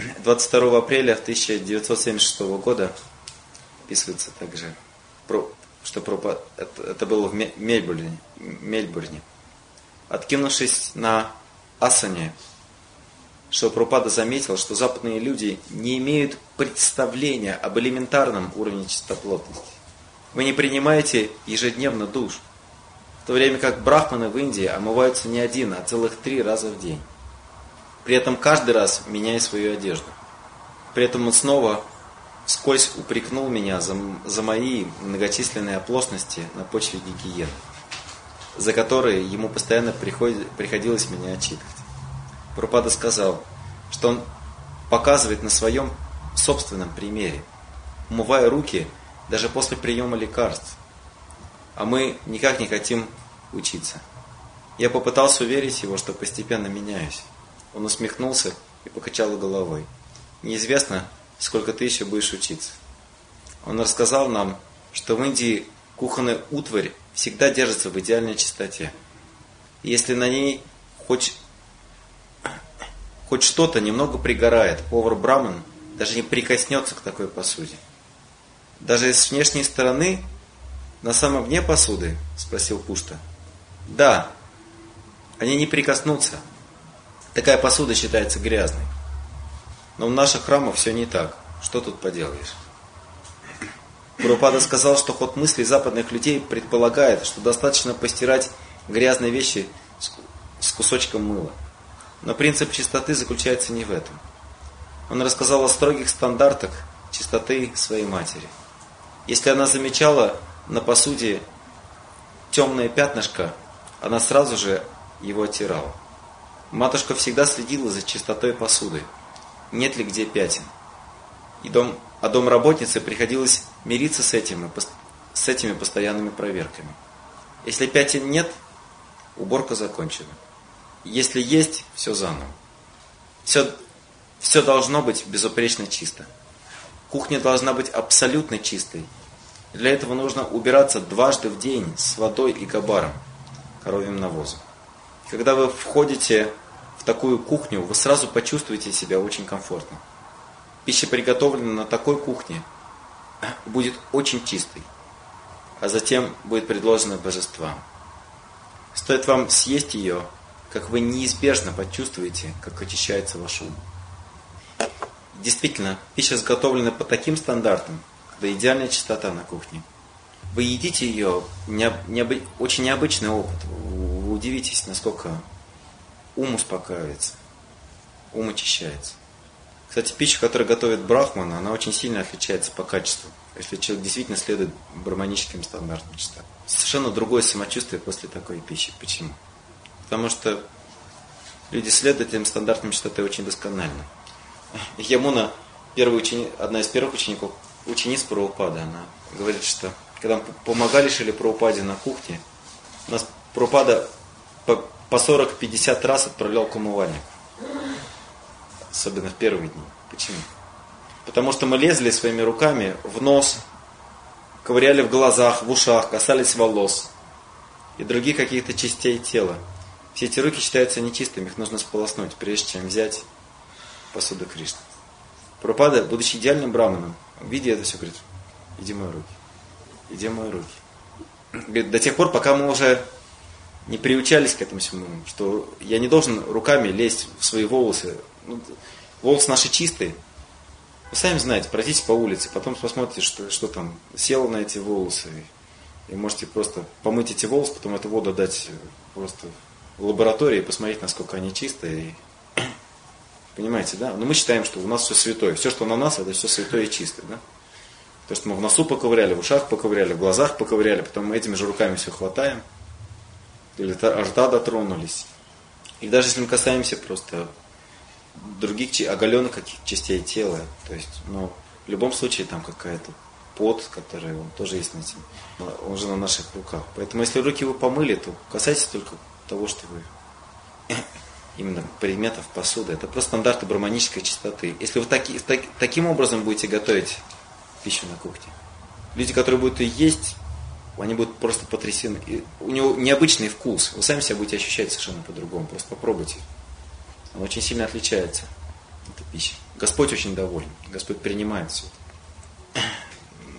22 апреля 1976 года описывается также что это было в Мельбурне. Откинувшись на асане, Шрила Прабхупада заметил, что западные люди не имеют представления об элементарном уровне чистоплотности. Вы не принимаете ежедневно душ, в то время как брахманы в Индии омываются не один, а целых 3 раза в день. При этом каждый раз меняя свою одежду. При этом он снова вскользь упрекнул меня за мои многочисленные оплошности на почве гигиены, за которые ему постоянно приходилось меня отчитывать. Прабхупада сказал, что он показывает на своем собственном примере, умывая руки даже после приема лекарств. А мы никак не хотим учиться. Я попытался уверить его, что постепенно меняюсь. Он усмехнулся и покачал головой. Неизвестно, сколько ты еще будешь учиться. Он рассказал нам, что в Индии кухонная утварь всегда держится в идеальной чистоте. И если на ней хоть что-то немного пригорает, повар Браман даже не прикоснется к такой посуде. Даже с внешней стороны, на самом дне посуды, спросил Пушта. Да, они не прикоснутся. Такая посуда считается грязной. Но в наших храмах все не так. Что тут поделаешь? Прабхупада сказал, что ход мыслей западных людей предполагает, что достаточно постирать грязные вещи с кусочком мыла. Но принцип чистоты заключается не в этом. Он рассказал о строгих стандартах чистоты своей матери. Если она замечала на посуде темное пятнышко, она сразу же его оттирала. Матушка всегда следила за чистотой посуды, нет ли где пятен. А домработнице приходилось мириться с этими постоянными проверками. Если пятен нет, уборка закончена. Если есть, все заново. Все должно быть безупречно чисто. Кухня должна быть абсолютно чистой. Для этого нужно убираться дважды в день с водой и габаром, коровьим навозом. Когда вы входите в такую кухню, вы сразу почувствуете себя очень комфортно. Пища, приготовленная на такой кухне, будет очень чистой, а затем будет предложена божествам. Стоит вам съесть ее, как вы неизбежно почувствуете, как очищается ваш ум. Действительно, пища изготовлена по таким стандартам, когда идеальная чистота на кухне. Вы едите ее, очень необычный опыт. Вы удивитесь, насколько ум успокаивается, ум очищается. Кстати, пища, которую готовит брахман, она очень сильно отличается по качеству, если человек действительно следует браманическим стандартам чистоты. Совершенно другое самочувствие после такой пищи. Почему? Потому что люди следуют этим стандартам чистоты очень досконально. Ямуна, одна из первых учениц Прабхупады, она говорит, что когда мы помогали Шриле Прабхупаде на кухне, нас Прабхупада по 40-50 раз отправлял к умывальнику. Особенно в первые дни. Почему? Потому что мы лезли своими руками в нос, ковыряли в глазах, в ушах, касались волос и других каких-то частей тела. Все эти руки считаются нечистыми, их нужно сполоснуть, прежде чем взять посуду Кришны. Прабхупада, будучи идеальным браманом, видя это все, говорит: иди мои руки, иди мои руки. Говорит, до тех пор, пока мы уже не приучались к этому всему, что я не должен руками лезть в свои волосы. Волосы наши чистые. Вы сами знаете, пройдите по улице, потом посмотрите, что там село на эти волосы. И можете просто помыть эти волосы, потом эту воду дать просто в лаборатории и посмотреть, насколько они чистые. Понимаете, да? Но мы считаем, что у нас все святое. Все, что на нас, это все святое и чистое. Да? То, что мы в носу поковыряли, в ушах поковыряли, в глазах поковыряли, потом мы этими же руками все хватаем. Или рта дотронулись. И даже если мы касаемся просто других оголенных каких-то частей тела, то есть, в любом случае там какая-то пот, который он тоже есть на этом, он же на наших руках. Поэтому если руки вы помыли, то касайтесь только того, что вы именно предметов посуды. Это просто стандарты браманической чистоты. Если вы таким образом будете готовить пищу на кухне, люди, которые будут ее есть, они будут просто потрясены. И у него необычный вкус. Вы сами себя будете ощущать совершенно по-другому. Просто попробуйте. Он очень сильно отличается, эта пища. Господь очень доволен. Господь принимает все это.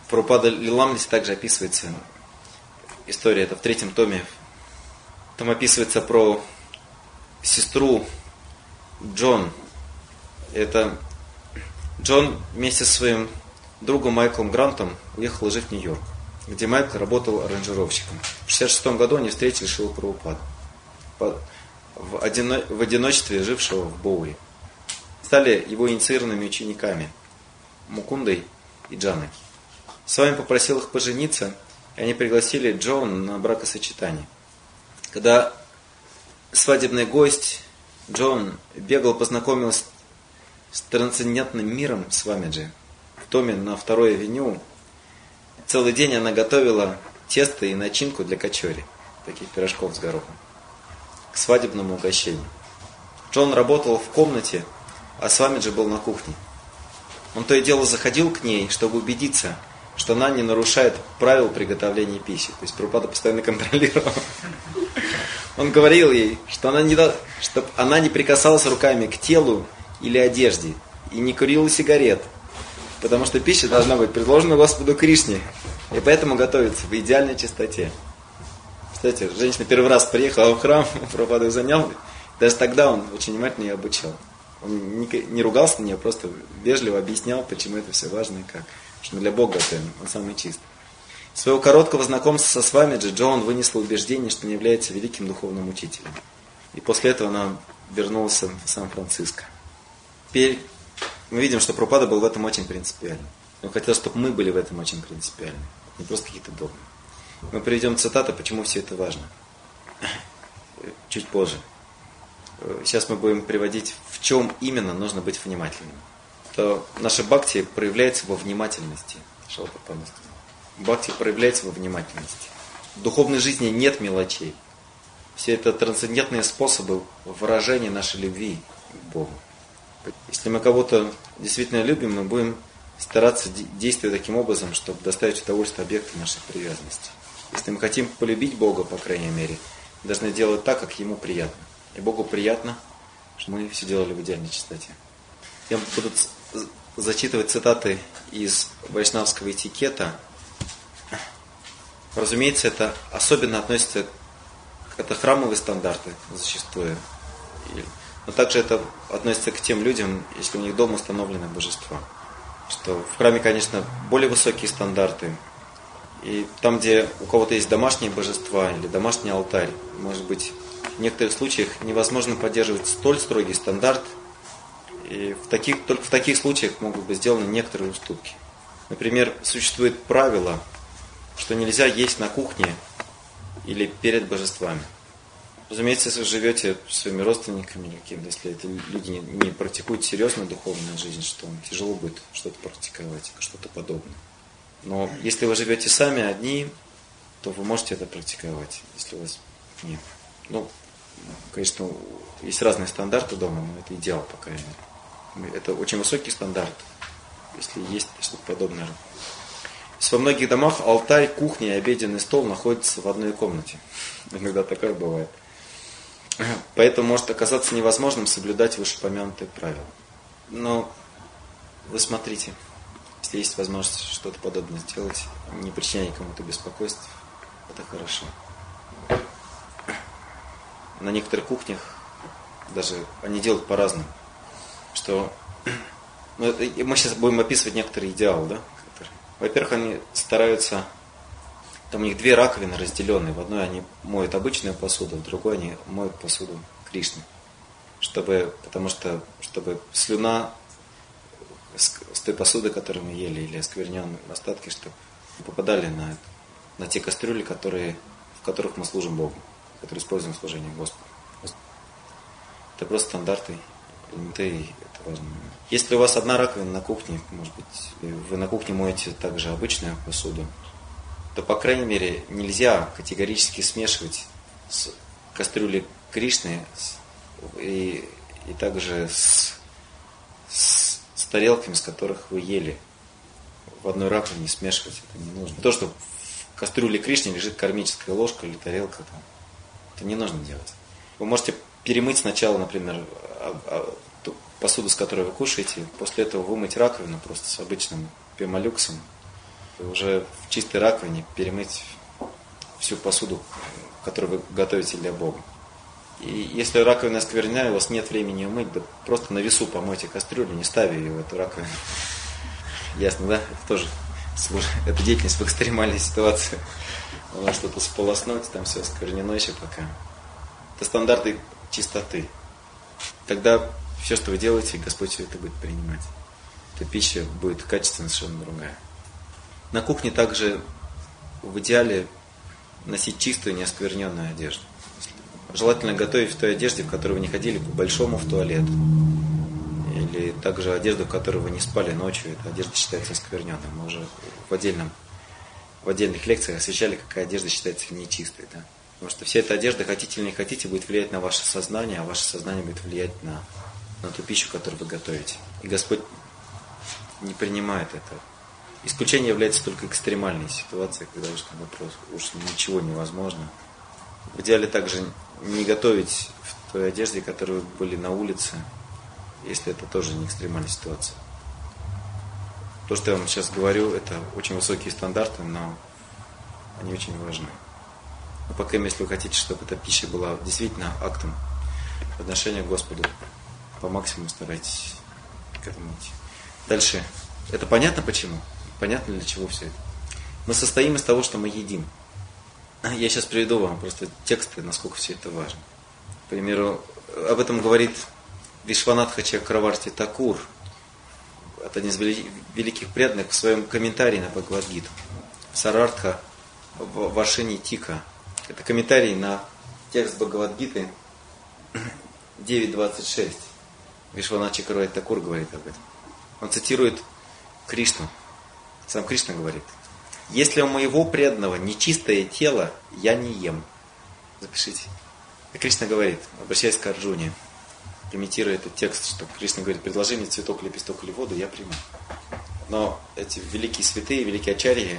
Прабхупада Лиламрите также описывается история, это в 3 томе. Там описывается про сестру Джон. Это Джон вместе со своим другом Майклом Грантом уехал жить в Нью-Йорк, где Майкл работал аранжировщиком. В 1966 году они встретили Шрилу Прабхупаду, в одиночестве жившего в Боуи. Стали его инициированными учениками Мукундой и Джанаки. С вами попросил их пожениться, и они пригласили Джон на бракосочетание. Когда свадебный гость Джон бегал, познакомился с трансцендентным миром Свамиджи в доме на 2-й авеню, целый день она готовила тесто и начинку для качори, таких пирожков с горохом, к свадебному угощению. Джон работал в комнате, а Свамиджи был на кухне. Он то и дело заходил к ней, чтобы убедиться, что она не нарушает правил приготовления пищи. То есть Прабхупада постоянно контролировал. Он говорил ей, что чтобы она не прикасалась руками к телу или одежде и не курила сигарет, потому что пища должна быть предложена Господу Кришне, и поэтому готовится в идеальной чистоте. Кстати, женщина первый раз приехала в храм, Прабхупада занял, даже тогда он очень внимательно ее обучал. Он не ругался на нее, просто вежливо объяснял, почему это все важно и как. Что мы для Бога готовим, он самый чистый. Из своего короткого знакомства со Свамиджи Джон вынесла убеждение, что не является великим духовным учителем. И после этого она вернулась в Сан-Франциско. Теперь мы видим, что Прабхупада был в этом очень принципиальным. Он хотел, чтобы мы были в этом очень принципиальны. Не просто какие-то догмы. Мы приведем цитаты, почему все это важно. Чуть позже. Сейчас мы будем приводить, в чем именно нужно быть внимательным. То наша бхакти проявляется во внимательности. Бхакти проявляется во внимательности. В духовной жизни нет мелочей. Все это трансцендентные способы выражения нашей любви к Богу. Если мы кого-то действительно любим, мы будем стараться действовать таким образом, чтобы доставить удовольствие объекту нашей привязанности. Если мы хотим полюбить Бога, по крайней мере, мы должны делать так, как Ему приятно. И Богу приятно, что мы все делали в идеальной чистоте. Я буду зачитывать цитаты из вайшнавского этикета. Разумеется, это особенно относится к храмовые стандарты зачастую. Но также это относится к тем людям, если у них дома установлены божества. Что в храме, конечно, более высокие стандарты. И там, где у кого-то есть домашние божества или домашний алтарь, может быть, в некоторых случаях невозможно поддерживать столь строгий стандарт. И только в таких случаях могут быть сделаны некоторые уступки. Например, существует правило, что нельзя есть на кухне или перед божествами. Разумеется, если вы живете с своими родственниками или кем-то, если эти люди не практикуют серьезную духовную жизнь, что вам тяжело будет что-то практиковать, что-то подобное. Но если вы живете сами одни, то вы можете это практиковать, если у вас нет. Ну, конечно, есть разные стандарты дома, но это идеал, по крайней мере. Это очень высокий стандарт, если есть что-то подобное. Во многих домах алтарь, кухня и обеденный стол находятся в одной комнате. Иногда такое бывает. Поэтому может оказаться невозможным соблюдать вышеупомянутые правила. Но вы смотрите, если есть возможность что-то подобное сделать, не причиняя кому-то беспокойств, это хорошо. На некоторых кухнях даже они делают по-разному. Что, мы сейчас будем описывать некоторые идеалы, да? Во-первых, они стараются, там у них 2 раковины разделенные. В одной они моют обычную посуду, в другой они моют посуду Кришны. Чтобы слюна с той посуды, которую мы ели, или оскверненные остатки, чтобы попадали на те кастрюли, в которых мы служим Богу, которые используем в служении Господу. Это просто стандарты, и это важно. Если у вас одна раковина на кухне, может быть, вы на кухне моете также обычную посуду, то, по крайней мере, нельзя категорически смешивать с кастрюли Кришны и также с тарелками, с которых вы ели. В одной раковине смешивать это не нужно. То, что в кастрюле Кришны лежит кармическая ложка или тарелка, это не нужно делать. Вы можете перемыть сначала, например, посуду, с которой вы кушаете, после этого вымыть раковину просто с обычным пемолюксом, уже в чистой раковине перемыть всю посуду, которую вы готовите для Бога. И если раковина осквернена, у вас нет времени ее мыть, да просто на весу помойте кастрюлю, не ставя ее в эту раковину. Ясно, да? Это тоже это деятельность в экстремальной ситуации. Надо что-то сполоснуть, там все осквернено еще пока. Это стандарты чистоты. Тогда все, что вы делаете, Господь все это будет принимать. Эта пища будет качественно совершенно другая. На кухне также в идеале носить чистую, неоскверненную одежду. Желательно готовить в той одежде, в которой вы не ходили по большому в туалет. Или также одежду, в которой вы не спали ночью. Эта одежда считается оскверненной. Мы уже в отдельных лекциях освещали, какая одежда считается нечистой. Да? Потому что вся эта одежда, хотите или не хотите, будет влиять на ваше сознание, а ваше сознание будет влиять на ту пищу, которую вы готовите. И Господь не принимает это. Исключение является только экстремальной ситуацией, когда уж ничего невозможно. В идеале также не готовить в той одежде, в которой вы были на улице, если это тоже не экстремальная ситуация. То, что я вам сейчас говорю, это очень высокие стандарты, но они очень важны. Но пока, если вы хотите, чтобы эта пища была действительно актом подношения к Господу, по максимуму старайтесь к этому идти. Дальше. Это понятно почему? Понятно для чего все это? Мы состоим из того, что мы едим. Я сейчас приведу вам просто тексты, насколько все это важно. К примеру, об этом говорит Вишванатха Чакраварти Такур, один из великих преданных, в своем комментарии на Бхагавад-гиту. Сарартха Вашини Тика. Это комментарий на текст Бхагавад-гиты 9.26. Вишванатха Чакраварти Такур говорит об этом. Он цитирует Кришну. Сам Кришна говорит: «Если у моего преданного нечистое тело, я не ем». Запишите. И Кришна говорит, обращаясь к Арджуне, комментируя этот текст, что Кришна говорит: «Предложи мне цветок, лепесток или воду, я приму». Но эти великие святые, великие ачарьи,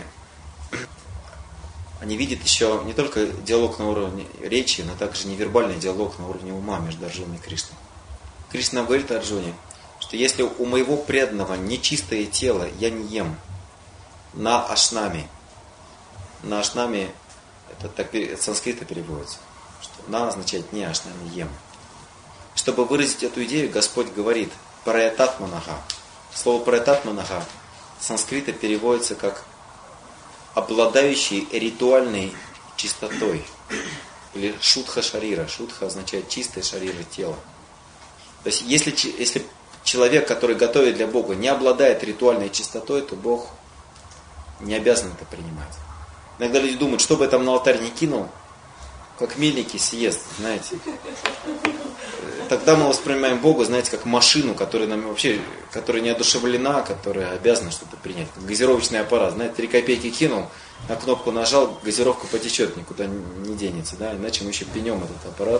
они видят еще не только диалог на уровне речи, но также невербальный диалог на уровне ума между Арджуной и Кришной. Кришна говорит Арджуне, что если у моего преданного нечистое тело, я не ем. На ашнами. На ашнами, это так от санскрита переводится. Что на означает не, ашнами ем. Чтобы выразить эту идею, Господь говорит параятатманаха. Слово параятатманаха с санскрита переводится как обладающий ритуальной чистотой. Или шутха шарира. Шутха означает чистое, шарира тело. То есть если человек, который готовит для Бога, не обладает ритуальной чистотой, то Бог не обязан это принимать. Иногда люди думают, что бы я там на алтарь не кинул, как мельники съест, знаете. Тогда мы воспринимаем Бога, знаете, как машину, которая не одушевлена, которая обязана что-то принять. Как газировочный аппарат, знаете, 3 копейки кинул, на кнопку нажал, газировка потечет, никуда не денется, да, иначе мы еще пенем этот аппарат.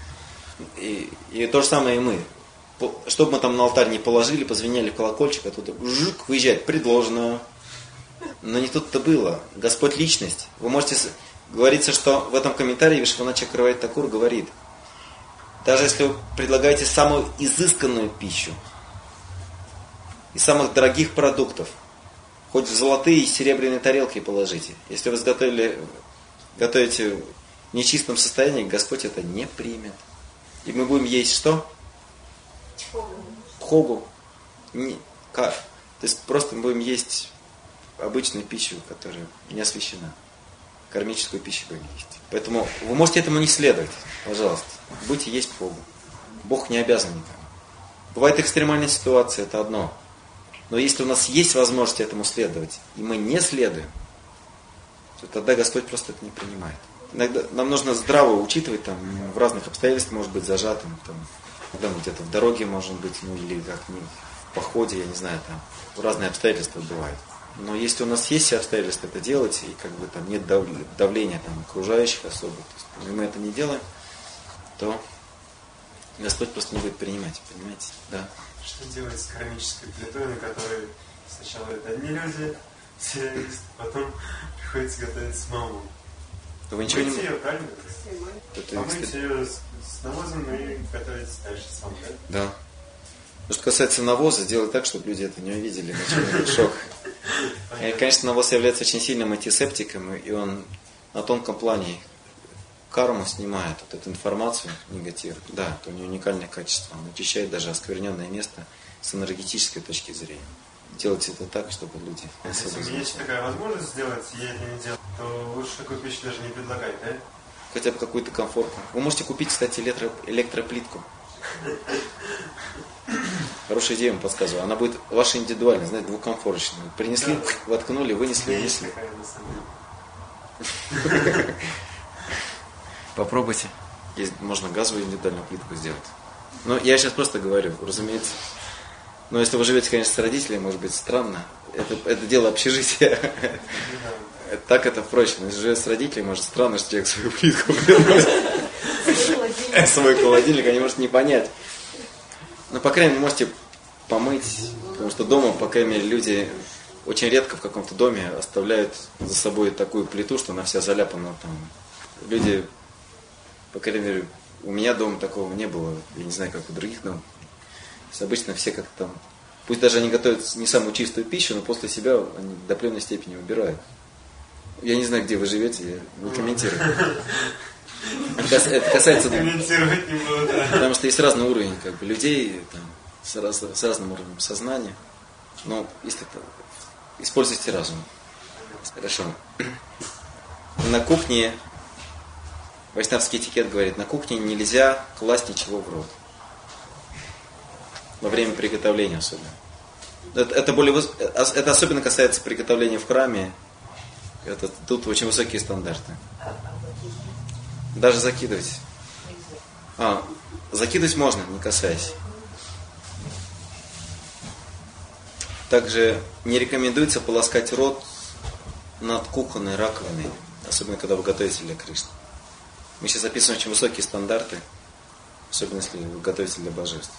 И то же самое и мы. Чтобы мы там на алтарь не положили, позвенели в колокольчик, оттуда выезжает предложено. Но не тут-то было. Господь личность. Вы можете... Говорится, что в этом комментарии Вишванатха Чакраварти Такур говорит: даже если вы предлагаете самую изысканную пищу из самых дорогих продуктов, хоть в золотые и серебряные тарелки положите, если вы готовите в нечистом состоянии, Господь это не примет. И мы будем есть что? Хогу. То есть просто мы будем есть обычную пищу, которая не освящена. Кармическую пищу будем есть. Поэтому вы можете этому не следовать, пожалуйста. Будьте есть Богу. Бог не обязан никому. Бывает экстремальная ситуация, это одно. Но если у нас есть возможность этому следовать, и мы не следуем, то тогда Господь просто это не принимает. Иногда нам нужно здраво учитывать, там, в разных обстоятельствах, может быть зажатым, там, когда мы где-то в дороге, может быть, или как-нибудь в походе, я не знаю, там, разные обстоятельства бывают. Но если у нас есть все обстоятельства это делать, и как бы там нет давления там, окружающих особо, то есть, и мы это не делаем, то Господь просто не будет принимать, понимаете? Да. Что делать с кармической плитой, на которой сначала это одни люди, сериалисты, потом приходится готовить самому? То вы ничего не... ее, правильно? Помыть ее с навозом и готовить дальше сам, да? Да. Что касается навоза, делать так, чтобы люди это не увидели, иначе будет шок. И, конечно, навоз является очень сильным антисептиком, и он на тонком плане карму снимает, вот эту информацию, негатив. Да, это у него уникальное качество. Он очищает даже оскверненное место с энергетической точки зрения. Делайте это так, чтобы люди... Если есть такая возможность сделать, и я это не делаю, то лучше такую пищу даже не предлагать, да? Хотя бы какую-то комфортную. Вы можете купить, кстати, электроплитку. Хорошая идея, вам подсказываю. Она будет ваша индивидуальная, знаете, двухкомфорочная. Принесли, воткнули, вынесли, вынесли. Попробуйте. Можно газовую индивидуальную плитку сделать. Но я сейчас просто говорю, разумеется. Но если вы живете, конечно, с родителями, может быть странно. Это дело общежития. Так это проще. Но если живет с родителями, может странно, что человек свою плитку приносит. Свой холодильник, они может не понять. Но, по крайней мере, можете помыть. Потому что дома, по крайней мере, люди очень редко в каком-то доме оставляют за собой такую плиту, что она вся заляпана там. Люди, по крайней мере, у меня дома такого не было. Я не знаю, как у других домов. Обычно все как-то там, пусть даже они готовят не самую чистую пищу, но после себя они до определенной степени убирают. Я не знаю, где вы живете, я не комментирую. Это касается... Комментировать не буду, да. Потому что есть разный уровень как бы, людей там, с разным уровнем сознания. Но если это... Используйте разум. Хорошо. На кухне, вайшнавский этикет говорит, на кухне нельзя класть ничего в рот. Во время приготовления особенно. Это особенно касается приготовления в храме. Тут очень высокие стандарты. Даже закидывать. Закидывать можно, не касаясь. Также не рекомендуется полоскать рот над кухонной раковиной. Особенно, когда вы готовите для Кришны. Мы сейчас записываем очень высокие стандарты. Особенно, если вы готовите для божеств.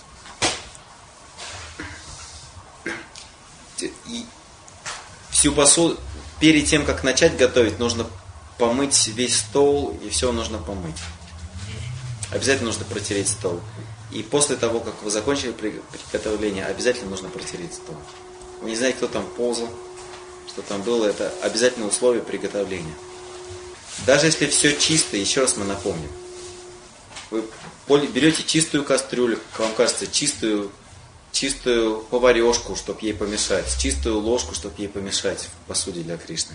И всю посуду, перед тем, как начать готовить, нужно помыть весь стол, и все нужно помыть. Обязательно нужно протереть стол. И после того, как вы закончили приготовление, обязательно нужно протереть стол. Вы не знаете, кто там ползал, что там было, это обязательное условие приготовления. Даже если все чисто, еще раз мы напомним, вы берете чистую кастрюлю, как вам кажется, чистую поварешку, чтобы ей помешать, чистую ложку, чтобы ей помешать в посуде для Кришны,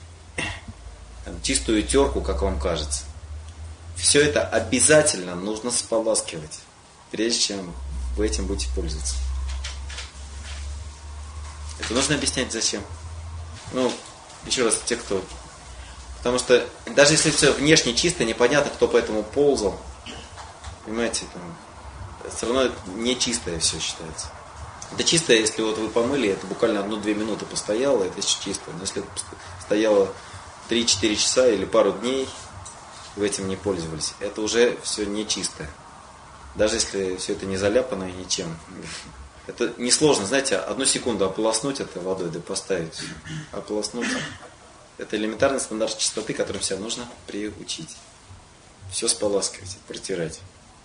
чистую терку, как вам кажется. Все это обязательно нужно споласкивать, прежде чем вы этим будете пользоваться. Это нужно объяснять зачем. Еще раз, те, кто... Потому что даже если все внешне чисто, непонятно, кто по этому ползал, понимаете, все равно не чистое все считается. Это чистое, если вот вы помыли, это буквально 1-2 минуты постояло, это еще чисто. Но если стояло 3-4 часа или пару дней, вы этим не пользовались, это уже все не чистое. Даже если все это не заляпано и ничем. Это несложно, знаете, 1 секунду ополоснуть это водой, да поставить, ополоснуть. Это элементарный стандарт чистоты, которым себя нужно приучить. Все споласкивать, протирать.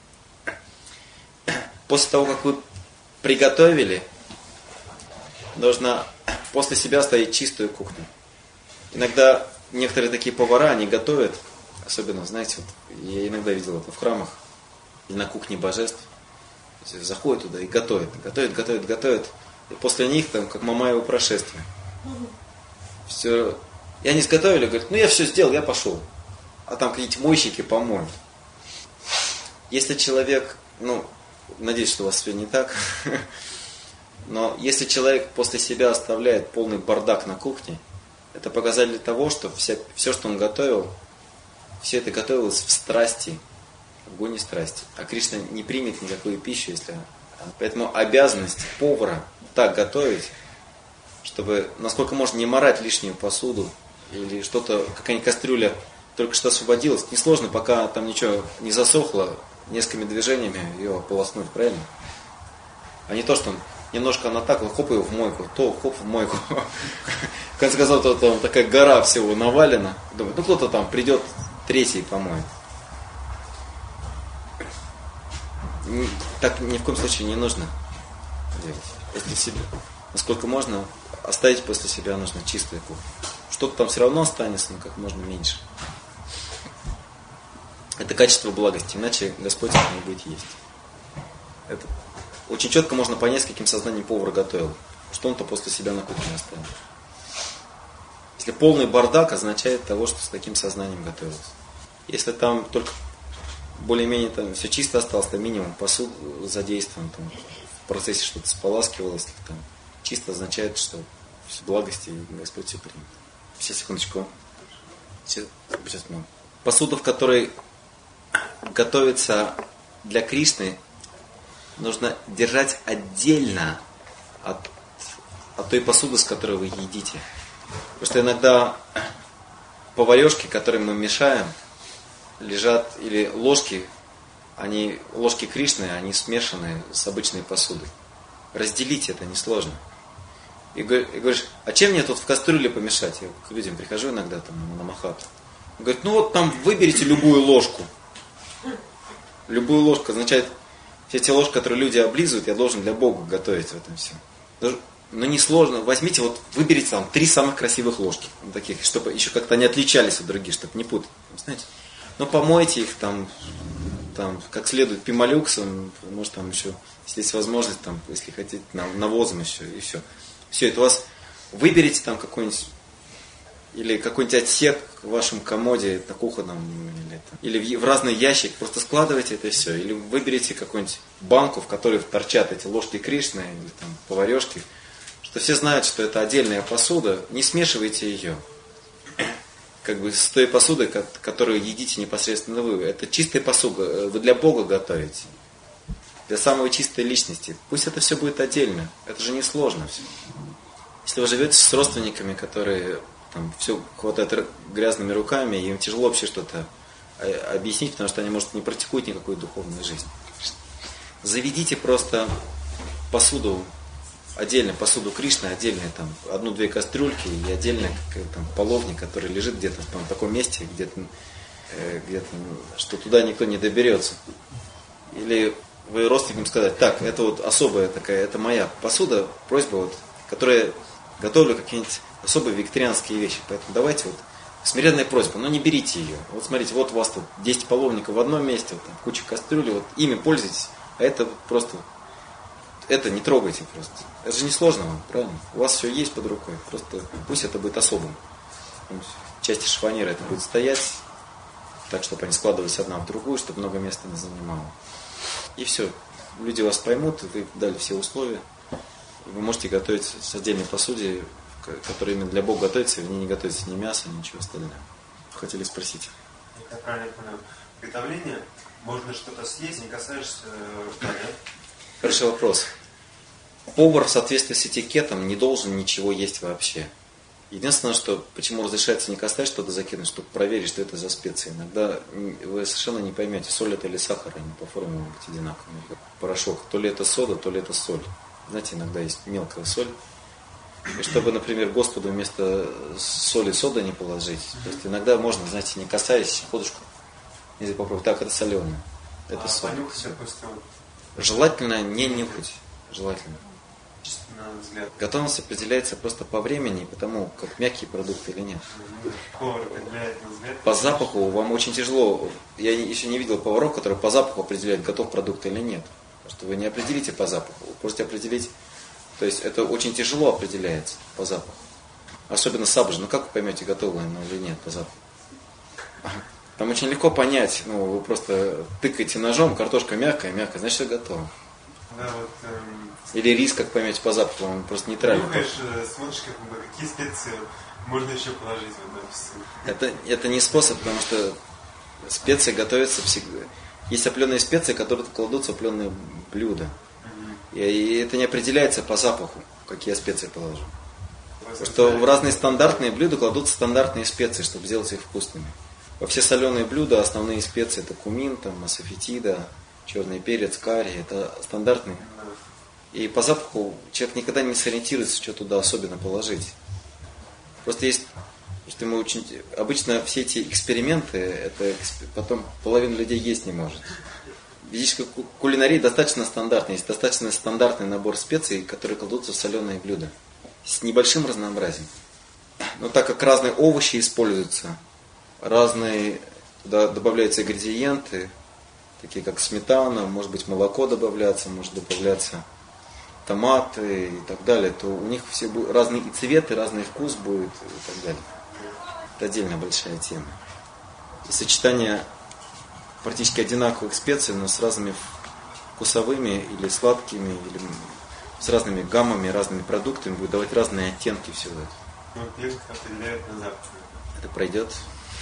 После того, как вы приготовили, нужно после себя оставить чистую кухню. Иногда некоторые такие повара, они готовят, особенно, знаете, вот, я иногда видел это в храмах или на кухне божеств, заходят туда и готовят. И после них, там, как Мамаево прошествие. Все. И они сготовили, говорят, я все сделал, я пошел. А там какие-то мойщики помоют. Если человек, надеюсь, что у вас все не так, но если человек после себя оставляет полный бардак на кухне, это показатель того, что все, что он готовил, все это готовилось в страсти, в огонь и страсти. А Кришна не примет никакую пищу, если... Поэтому обязанность повара так готовить, чтобы, насколько можно, не морать лишнюю посуду, или что-то, какая-нибудь кастрюля только что освободилась. Несложно, пока там ничего не засохло, несколькими движениями ее ополоснуть, правильно? А не то, что немножко она так, хоп, ее в мойку, то хоп, в мойку. В конце концов, там такая гора всего навалена. Думаю, кто-то там придет, третий помоет. Так ни в коем случае не нужно делать. Если насколько можно, оставить после себя нужно чистую кухню. Что-то там все равно останется, но как можно меньше. Это качество благости, иначе Господь их не будет есть. Это очень четко можно понять, с каким сознанием повар готовил. Что он-то после себя на кухне оставил. Если полный бардак, означает того, что с таким сознанием готовился. Если там только более-менее там все чисто осталось, там минимум посуд задействован, там, в процессе что-то споласкивалось, там, чисто означает, что все благости Господь все примет. Сейчас, секундочку. Сейчас мы. Посуда, в которой готовится для Кришны, нужно держать отдельно от той посуды, с которой вы едите. Потому что иногда поварешки, которые мы мешаем, лежат, или ложки, ложки Кришны, они смешаны с обычной посудой. Разделить это несложно. И говоришь, а чем мне тут в кастрюле помешать? Я к людям прихожу иногда там, на Махату. Он говорит, ну вот там выберите любую ложку. Любую ложку означает, все те ложки, которые люди облизывают, я должен для Бога готовить в этом всем. Но несложно. Возьмите, вот выберите там 3 самых красивых ложки. Таких, чтобы еще как-то они отличались от других, чтобы не путать. Знаете? Но помойте их там как следует пемолюксом, может там еще, если есть возможность, там, если хотите, навозом еще, и все. Все, это у вас выберите там какой-нибудь, или какой-нибудь отсек в вашем комоде на кухонном, или в разный ящик, просто складывайте это все. Или выберите какую-нибудь банку, в которой торчат эти ложки Кришны, или там поварешки, что все знают, что это отдельная посуда, не смешивайте ее. Как бы с той посудой, которую едите непосредственно вы. Это чистая посуда, вы для Бога готовите. Для самой чистой личности. Пусть это все будет отдельно. Это же не сложно все. Если вы живете с родственниками, которые там, все хватают грязными руками, им тяжело вообще что-то объяснить, потому что они, может, не практикуют никакую духовную жизнь. Заведите просто посуду, отдельно посуду Кришны, отдельно там 1-2 кастрюльки и отдельно там, половник, который лежит где-то в таком месте, где-то, что туда никто не доберется. Или вы родственникам сказать, так, это вот особая такая, это моя посуда, просьба, вот, которая готовлю какие-нибудь особые викторианские вещи. Поэтому давайте вот смиренная просьба, но не берите ее. Вот смотрите, вот у вас тут 10 половников в одном месте, вот, там, куча кастрюли, вот ими пользуйтесь, а это просто, это не трогайте просто. Это же не сложно вам, правильно? У вас все есть под рукой, просто пусть это будет особым. В части шифоньера это будет стоять, так, чтобы они складывались одна в другую, чтобы много места не занимало. И все. Люди вас поймут, вы дали все условия. Вы можете готовить с отдельной посуде, которая именно для Бога готовится, в ней не готовится ни мясо, ничего остального. Хотели спросить. Я правильно понял. Приготовление, можно что-то съесть, не касаешься рта, да? Хороший вопрос. Повар в соответствии с этикетом не должен ничего есть вообще. Единственное, что почему разрешается не касаясь что-то закинуть, чтобы проверить, что это за специи. Иногда вы совершенно не поймете, соль это или сахар, они по форме могут быть одинаковыми. Порошок, то ли это сода, то ли это соль. Знаете, иногда есть мелкая соль. И чтобы, например, Господу вместо соли сода не положить, то есть иногда можно, знаете, не касаясь, ходушку, нельзя попробовать, так, это соленое. Это соль. Понюхать, допустим. Желательно не нюхать. Желательно. Чисто на взгляд. Готовность определяется просто по времени, потому как мягкие продукты или нет. Повар определяет на взгляд. По запаху вам очень тяжело. Я еще не видел поваров, которые по запаху определяют, готов продукт или нет. Потому что вы не определите по запаху. Вы можете определить. То есть это очень тяжело определяется по запаху. Особенно сабжи. Ну как вы поймете, готовы оно или нет по запаху? Там очень легко понять. Ну, вы просто тыкаете ножом, картошка мягкая, значит все готово. Да, вот, Или рис, как поймете по запаху, он просто нейтральный. Нюхаешь, смотришь, какие специи можно еще положить в одно место. Это не способ, потому что специи готовятся всегда. Есть определенные специи, которые кладутся в определенные блюда. И это не определяется по запаху, какие я специи положу. Потому что в разные стандартные блюда кладутся стандартные специи, чтобы сделать их вкусными. Во все соленые блюда основные специи это кумин, там, асафетида, черный перец, карри, это стандартные. И по запаху человек никогда не сориентируется, что туда особенно положить. Просто есть, что мы очень... Обычно все эти эксперименты, это потом половина людей есть не может. ведической кулинарии достаточно стандартный. Есть достаточно стандартный набор специй, которые кладутся в соленые блюда. С небольшим разнообразием. Но так как разные овощи используются, разные добавляются ингредиенты, такие как сметана, может быть молоко добавляться, может добавляться томаты и так далее, то у них все будут разные и цветы, разный вкус будет и так далее. Это отдельная большая тема. И сочетание практически одинаковых специй, но с разными вкусовыми или сладкими, или с разными гаммами, разными продуктами будет давать разные оттенки всего этого. Ну, пир определяет на запах. Это пройдет.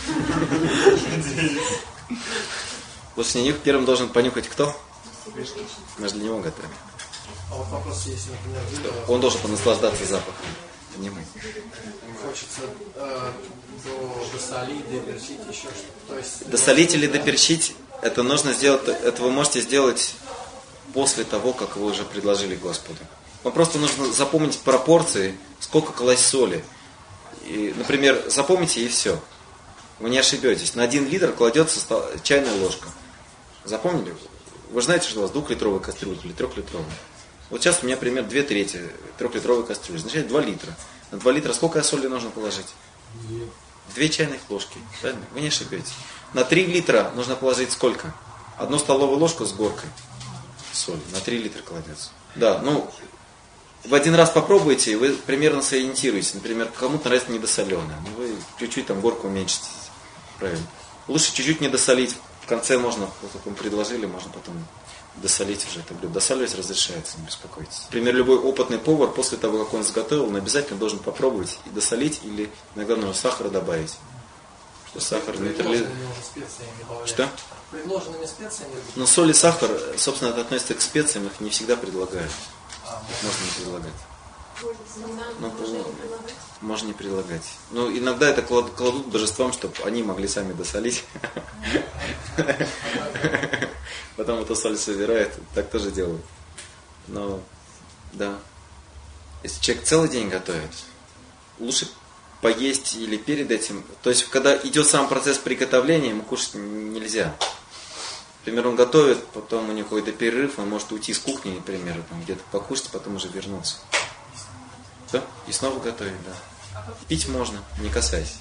После них первым должен понюхать кто? Мы же для него готовим. А вот вопрос, если, например, Он должен понаслаждаться запахом. Не мы. Хочется досолить, доперчить, еще что-то. То есть, Досолить или доперчить, это нужно сделать, это вы можете сделать после того, как вы уже предложили Господу. Вам просто нужно запомнить пропорции, сколько класть соли. И, например, запомните и все. Вы не ошибетесь. На 1 литр кладется чайная ложка. Запомнили? Вы же знаете, что у вас 2-литровая кастрюля или 3-литровая. Вот сейчас у меня пример 2/3 3-литровой кастрюли. Значит 2 литра. На 2 литра сколько соли нужно положить? 2 чайных ложки. Правильно? Вы не ошибетесь. На 3 литра нужно положить сколько? 1 столовую ложку с горкой соли. На 3 литра кладется. Да, ну, в один раз попробуйте, и вы примерно сориентируетесь. Например, кому-то нравится недосоленое. Ну, вы чуть-чуть там горку уменьшите. Правильно. Лучше чуть-чуть недосолить. В конце можно, вот как вам предложили, можно потом досолить уже это блюдо. Досаливать разрешается, не беспокойтесь. Например, любой опытный повар после того, как он изготовил, он обязательно должен попробовать и досолить, или иногда нужно сахара добавить. Что сахар нейтрализует. Что? Предложенными специями. Но соль и сахар, собственно, это относится к специям, их не всегда предлагают. Можно не предлагать. Можно не предлагать. Но иногда это кладут божествам, чтобы они могли сами досолить. Потом эту соль собирают, так тоже делают. Но, да. Если человек целый день готовит, лучше поесть или перед этим. То есть, когда идет сам процесс приготовления, ему кушать нельзя. Например, он готовит, потом у него какой-то перерыв, он может уйти с кухни, например, там где-то покушать, потом уже вернуться. Все? И снова готовить, да. Пить можно, не касаясь.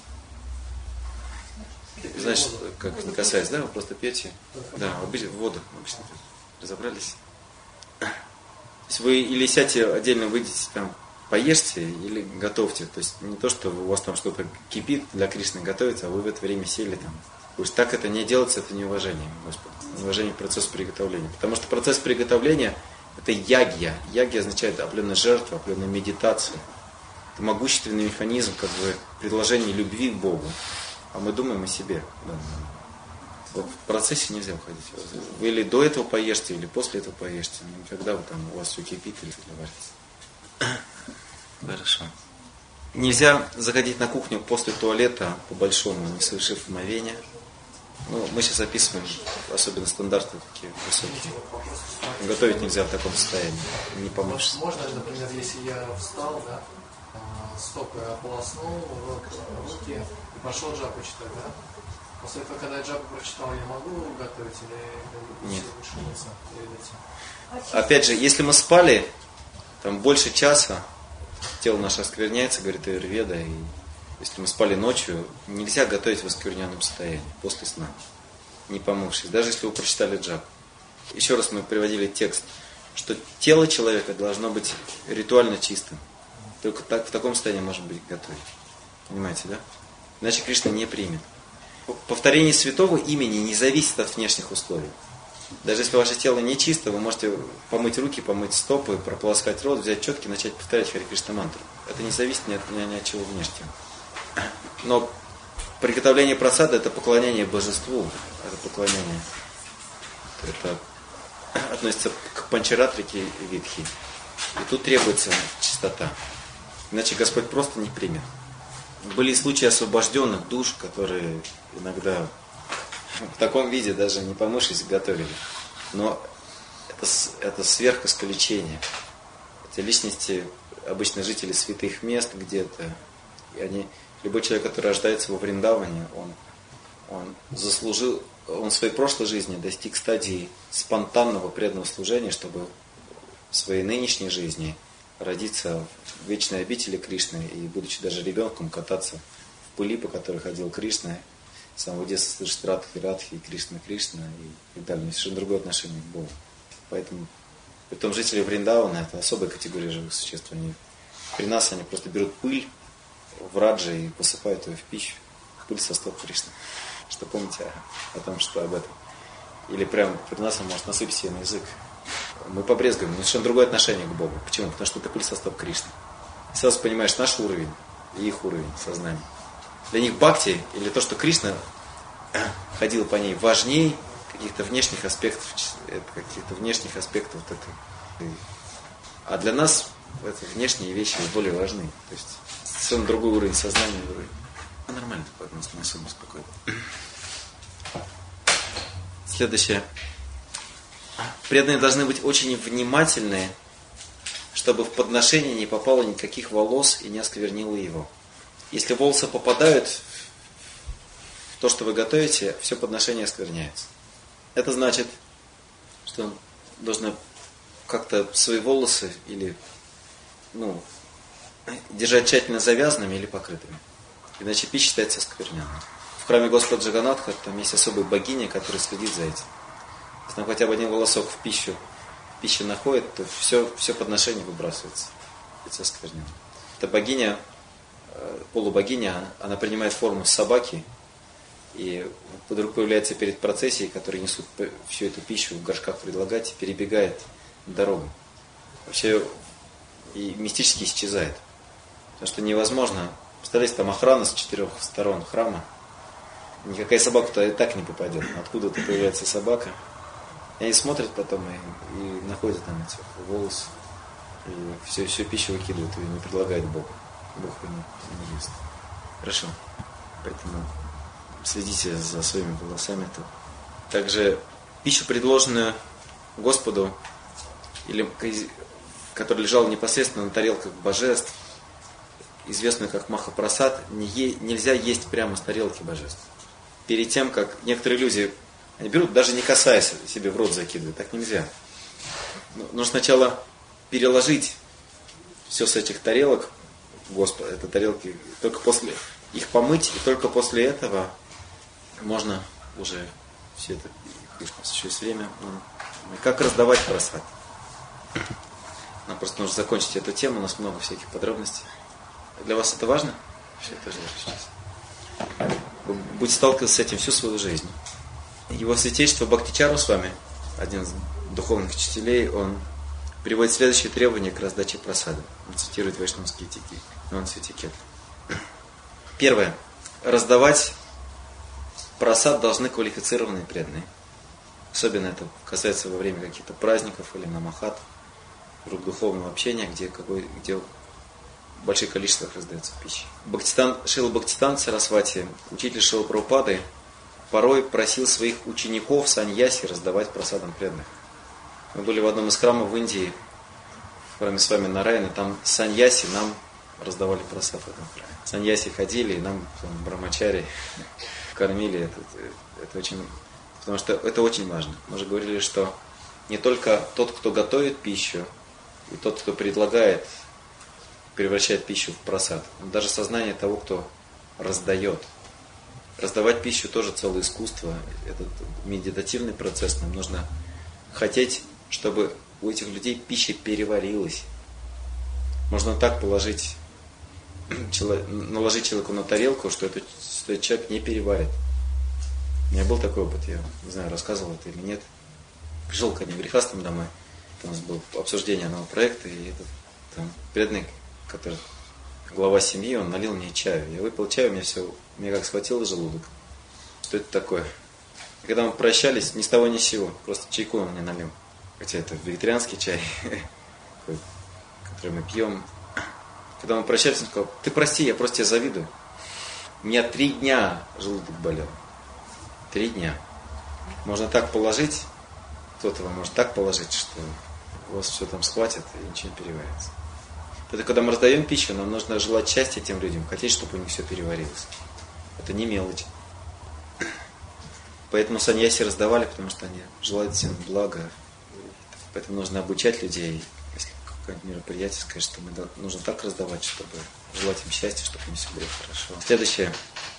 Значит, как не касаясь, да, вы просто пьете. Да, воду обычно разобрались. То есть вы или сядьте отдельно, выйдете там, поешьте или готовьте. То есть не то, что у вас там что-то кипит для Кришны готовится, а вы в это время сели там. Пусть так это не делается, это неуважение Господу. Неуважение к процессу приготовления. Потому что процесс приготовления это ягья. Ягья означает определенная жертва, определенная медитация. Это могущественный механизм, как бы предложение любви к Богу. А мы думаем о себе. Да. Вот в процессе нельзя уходить. Вы или до этого поешьте, или после этого поешьте. Никогда вы там, у вас все кипит или варится. Хорошо. Нельзя заходить на кухню после туалета по-большому, не совершив омовения. Ну, мы сейчас описываем, особенно стандарты такие высокие. Готовить нельзя в таком состоянии, не помочь. Можно, например, если я встал, да, стопы ополоснул, руки и пошел джапу читать, да? После этого, когда я джапу прочитал, я могу готовить или нет. Вышиваться перед этим? Опять же, если мы спали там больше часа, тело наше оскверняется, говорит аюрведа, и если мы спали ночью, нельзя готовить в оскверненном состоянии после сна, не помывшись, даже если вы прочитали джапу. Еще раз мы приводили текст, что тело человека должно быть ритуально чистым. Только так, в таком состоянии можно быть готовить. Понимаете, да? Иначе Кришна не примет. Повторение святого имени не зависит от внешних условий. Даже если ваше тело не чисто, вы можете помыть руки, помыть стопы, прополоскать рот, взять четки и начать повторять Хари Кришна мантру. Это не зависит ни от чего внешнего. Но приготовление прасада это поклонение божеству. Это поклонение. Это относится к панчаратрике и витхи. И тут требуется чистота. Иначе Господь просто не примет. Были случаи освобожденных душ, которые иногда в таком виде, даже не помывшись, готовили. Но это сверхоскалечение. Эти личности, обычно жители святых мест где-то. И любой человек, который рождается во Вриндаване, он он в своей прошлой жизни достиг стадии спонтанного преданного служения, чтобы в своей нынешней жизни родиться в вечной обители Кришны и, будучи даже ребенком, кататься в пыли, по которой ходил Кришна, с самого детства слышать Радхи, Кришна, и так далее. Но совершенно другое отношение к Богу. Поэтому, притом жители Вриндавана — это особая категория живых существ. При нас они просто берут пыль в раджи и посыпают ее в пищу. Пыль со стоп Кришны. Что помните о том, что об этом? Или прямо при нас он может насыпать себе на язык. Мы побрезгуем, но совершенно другое отношение к Богу. Почему? Потому что это пыль со стоп Кришны. И сразу понимаешь наш уровень и их уровень сознания. Для них бхакти, или то, что Кришна ходил по ней, важнее каких-то внешних аспектов вот этой. А для нас это внешние вещи более важны. То есть совершенно другой уровень сознания. Нормально, поэтому не особо беспокоит. Следующее. Преданные должны быть очень внимательны, чтобы в подношение не попало никаких волос и не осквернило его. Если волосы попадают в то, что вы готовите, все подношение оскверняется. Это значит, что нужно как-то свои волосы или держать тщательно завязанными или покрытыми. Иначе пища считается оскверненной. В храме Господа Джаганатха там есть особая богиня, которая следит за этим. Если там хотя бы один волосок в пищу находит, то все подношение выбрасывается. Это осквернено. Эта богиня, полубогиня, она принимает форму собаки, и вдруг появляется перед процессией, которые несут всю эту пищу в горшках предлагать, перебегает дорогу. Вообще и мистически исчезает. Потому что невозможно. Представляете, там охрана с 4 сторон храма. Никакая собака-то и так не попадет. Откуда-то появляется собака. И они смотрят потом и находят там эти волосы. И всю пищу выкидывают и не предлагают Богу. Бог его не ест. Хорошо. Поэтому следите за своими волосами. Также пищу, предложенную Господу, или которая лежала непосредственно на тарелках божеств, известную как Махапрасад, нельзя есть прямо с тарелки божеств. Перед тем, как некоторые люди, они берут, даже не касаясь, себе в рот закидывают. Так нельзя. Нужно сначала переложить все с этих тарелок, Господа, это тарелки, только после их помыть, и только после этого можно уже все это, еще есть время, как раздавать просад. Нам просто нужно закончить эту тему, у нас много всяких подробностей. Для вас это важно? Все это тоже сейчас. Вы будете сталкиваться с этим всю свою жизнь. Его святейшество Бхактичару с вами, один из духовных учителей, он приводит следующие требования к раздаче просада. Он цитирует вайшнавские этикет. Первое. Раздавать просад должны квалифицированные преданные. Особенно это касается во время каких-то праздников или намахат, круг духовного общения, где в больших количествах раздается пища. Шрила Бхактистан Сарасвати, учитель Шрилы Прабхупады, порой просил своих учеников саньяси раздавать просадам преданных. Мы были в одном из храмов в Индии, в храме с вами Нараяна, там саньяси нам раздавали просад в этом храме. Саньяси ходили, и нам брамачари кормили. Это очень, потому что это очень важно. Мы же говорили, что не только тот, кто готовит пищу, и тот, кто предлагает, превращает пищу в просад. Но даже сознание того, кто раздает. Раздавать пищу тоже целое искусство. Это медитативный процесс. Нам нужно хотеть, чтобы у этих людей пища переварилась. Можно так наложить человеку на тарелку, что этот человек не переварит. У меня был такой опыт, я не знаю, рассказывал это или нет. Пришел к одним грехастам домой. У нас было обсуждение одного проекта, и этот преданный, который глава семьи, он налил мне чаю. Я выпил чай, меня как схватило желудок. Что это такое? И когда мы прощались, ни с того ни с сего, просто чайку он мне налил. Хотя это вегетарианский чай, который мы пьем. Когда мы прощались, он сказал: ты прости, я просто тебе завидую. У меня 3 дня желудок болел. 3 дня. Можно так положить, кто-то вам может так положить, что у вас все там схватит и ничего не переварится. Поэтому, когда мы раздаем пищу, нам нужно желать счастья тем людям, хотеть, чтобы у них все переварилось. Это не мелочь. Поэтому саньяси раздавали, потому что они желают всем блага. Поэтому нужно обучать людей. Если какое-нибудь мероприятие, сказать, что нужно так раздавать, чтобы желать им счастья, чтобы им все было хорошо. Следующее.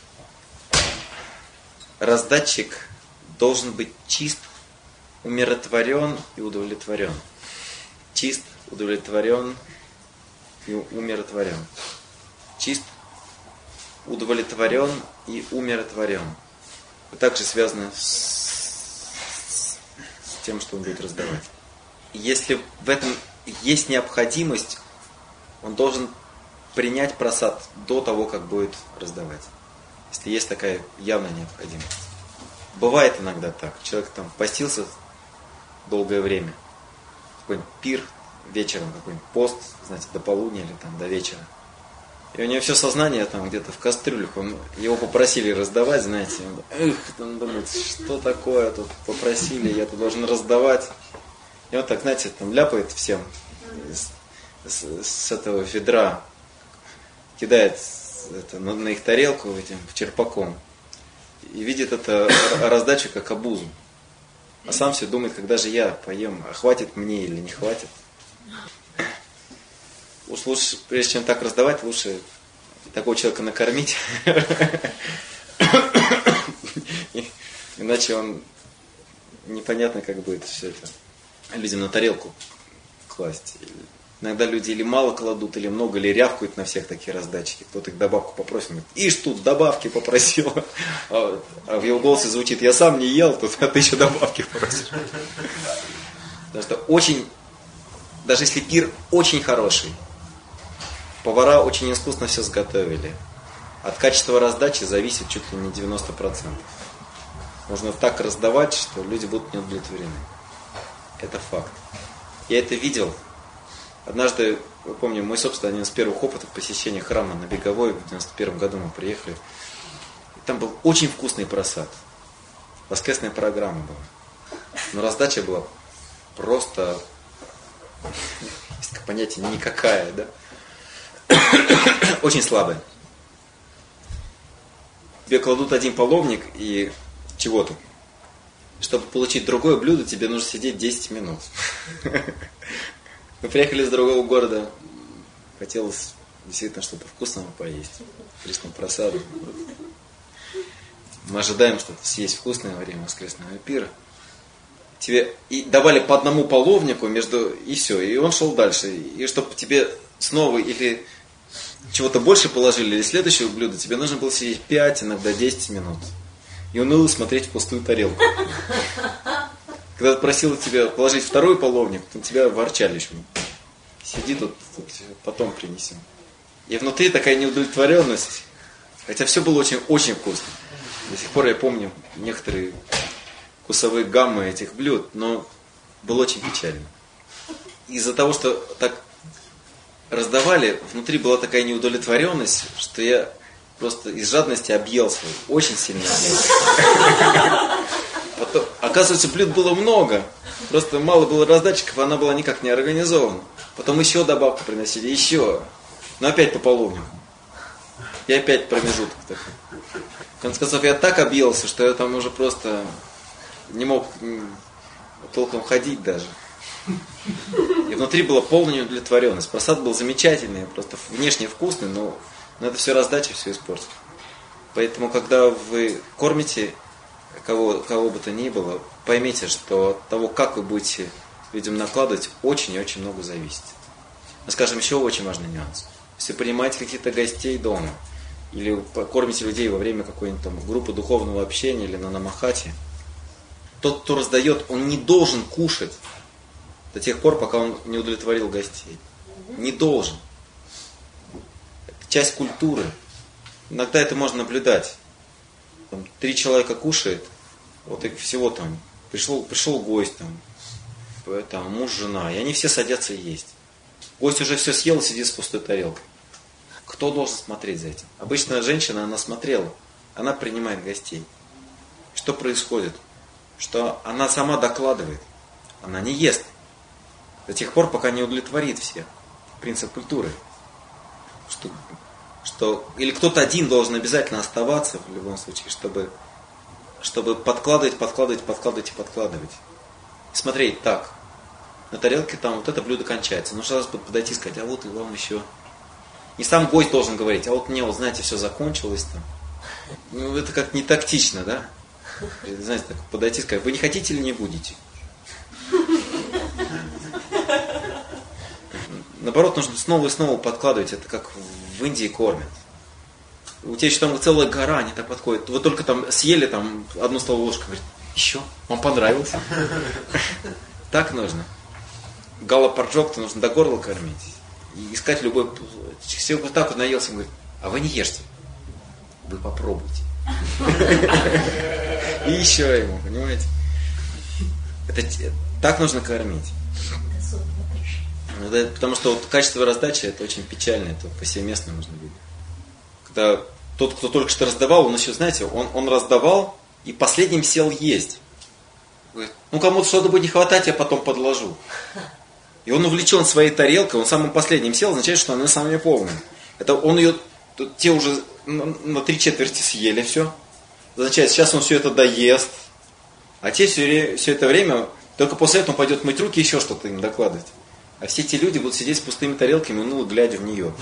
Раздатчик должен быть чист, умиротворен и удовлетворен. Чист, удовлетворен и умиротворен. Чист, удовлетворен и умиротворен. Также связано с тем, что он будет раздавать. Если в этом есть необходимость, он должен принять прасад до того, как будет раздавать. Если есть такая явная необходимость. Бывает иногда так. Человек там постился долгое время. Какой-нибудь пир вечером, какой-нибудь пост, знаете, до полудня или там до вечера. И у него все сознание там где-то в кастрюлях. Его попросили раздавать, знаете. Он думает, что такое тут попросили, я тут должен раздавать. И он так, знаете, там ляпает всем с этого ведра, кидает это на их тарелку этим черпаком. И видит это раздачу как обузу. А сам все думает, когда же я поем, а хватит мне или не хватит. Уж лучше, прежде чем так раздавать, лучше такого человека накормить. Иначе он непонятно, как будет все это людям на тарелку класть. Иногда люди или мало кладут, или много, или рявкают на всех такие раздатчики. Кто-то их добавку попросит, говорит, ишь тут добавки попросил. А в его голосе звучит, я сам не ел, тут, а ты еще добавки просишь. Потому что очень, даже если пир очень хороший, повара очень искусно все сготовили. От качества раздачи зависит чуть ли не 90%. Можно так раздавать, что люди будут не удовлетворены. Это факт. Я это видел. Однажды, я помню, мой, собственно, один из первых опытов посещения храма на Беговой, в 91 году мы приехали. И там был очень вкусный просад. Воскресная программа была. Но раздача была просто, есть такое понятие, никакая, да? Очень слабая. Тебе кладут один половник и чего-то. Чтобы получить другое блюдо, тебе нужно сидеть 10 минут. Мы приехали из другого города. Хотелось действительно что-то вкусного поесть. Пришли на просаду. Мы ожидаем что-то съесть вкусное во время воскресного пира. Тебе и давали по одному половнику и все. И он шел дальше. И чтобы тебе снова или чего-то больше положили, или следующего блюда, тебе нужно было сидеть 5, иногда 10 минут. И уныло смотреть в пустую тарелку. Когда просил тебя положить второй половник, то тебя ворчали еще. Сиди тут потом принесем. И внутри такая неудовлетворенность. Хотя все было очень-очень вкусно. До сих пор я помню некоторые вкусовые гаммы этих блюд, но было очень печально. Из-за того, что так раздавали, внутри была такая неудовлетворенность, что я просто из жадности объелся. Очень сильно объелся. Потом, оказывается, блюд было много. Просто мало было раздатчиков, она была никак не организована. Потом еще добавку приносили, еще. Но опять по половнику. И опять промежуток такой. В конце концов, я так объелся, что я там уже просто не мог толком ходить даже. И внутри была полная неудовлетворенность. Просад был замечательный, просто внешне вкусный, но это все раздача, все испортит. Поэтому, когда вы кормите кого бы то ни было, поймите, что от того, как вы будете людям накладывать, очень и очень много зависит. Но, скажем, еще очень важный нюанс. Если принимаете каких-то гостей дома, или кормите людей во время какой-нибудь там группы духовного общения, или на намахате, тот, кто раздает, он не должен кушать до тех пор, пока он не удовлетворил гостей. Не должен. Это часть культуры. Иногда это можно наблюдать. Там 3 человека кушает, вот их всего там, пришел гость, там, муж, жена, и они все садятся есть. Гость уже все съел, сидит с пустой тарелкой. Кто должен смотреть за этим? Обычно женщина, она смотрела, она принимает гостей. Что происходит? Что она сама докладывает, она не ест. До тех пор, пока не удовлетворит всех. Принцип культуры. Что или кто-то один должен обязательно оставаться, в любом случае, чтобы чтобы подкладывать. Смотреть так. На тарелке там вот это блюдо кончается. Ну, сразу подойти и сказать, а вот и вам еще. Не сам гость должен говорить, а вот мне, вот знаете, все закончилось там. Ну, это как не тактично, да? Знаете, так подойти и сказать, вы не хотите или не будете? Наоборот, нужно снова и снова подкладывать. Это как в Индии кормят. У тебя еще там целая гора, они так подходят. Вы только там съели там одну столовую ложку, говорит, еще? Вам понравилось? Так нужно. Гала-парджок-то нужно до горла кормить. И искать любой... Все вот так вот наелся, он говорит, а вы не ешьте. Вы попробуйте. И еще ему, понимаете? Это так нужно кормить. Потому что вот качество раздачи это очень печально, это повсеместно нужно видеть. Когда тот, кто только что раздавал, он еще, знаете, он раздавал и последним сел есть. Говорит, ну кому-то что-то будет не хватать, я потом подложу. И он увлечен своей тарелкой, он самым последним сел, означает, что она самая полная. Это он ее, те уже на 3/4 съели все. Означает, сейчас он все это доест. А те все это время, только после этого он пойдет мыть руки, еще что-то им докладывать. А все эти люди будут сидеть с пустыми тарелками, ну, глядя в нее.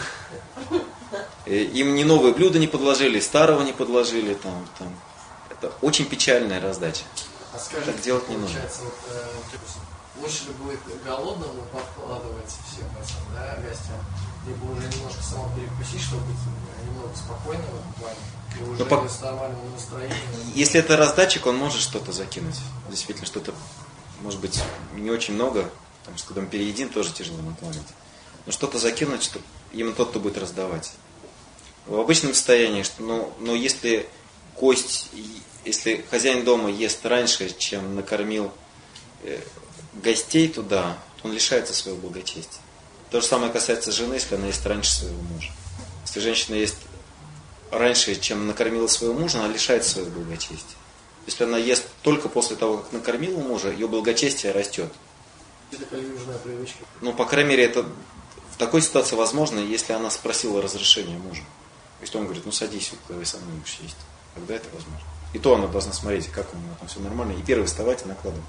Им ни новые блюда не подложили, старого не подложили. Там. Это очень печальная раздача. А скажите, так делать не нужно. Вот, лучше ли будет голодному подкладывать всем этим, да, гостям, либо уже немножко самому перекусить, чтобы быть немного спокойным в этом плане, и уже с нормальным настроением. Если это раздатчик, он может что-то закинуть. Действительно, что-то, может быть, не очень много, потому что когда мы переедим, тоже тяжело накладывать. Но что-то закинуть, что именно тот, кто будет раздавать. В обычном состоянии, но если гость, если хозяин дома ест раньше, чем накормил гостей туда, то он лишается своего благочестия. То же самое касается жены, если она ест раньше своего мужа. Если женщина ест раньше, чем накормила своего мужа, она лишается своего благочестия. Если она ест только после того, как накормила мужа, ее благочестие растет. Это как южная привычка. Ну, по крайней мере, это в такой ситуации возможно, если она спросила разрешения мужа. То есть он говорит, ну садись, вот, давай со мной будешь есть. Тогда это возможно. И то она должна смотреть, как у него там все нормально, и первый вставать и накладывать.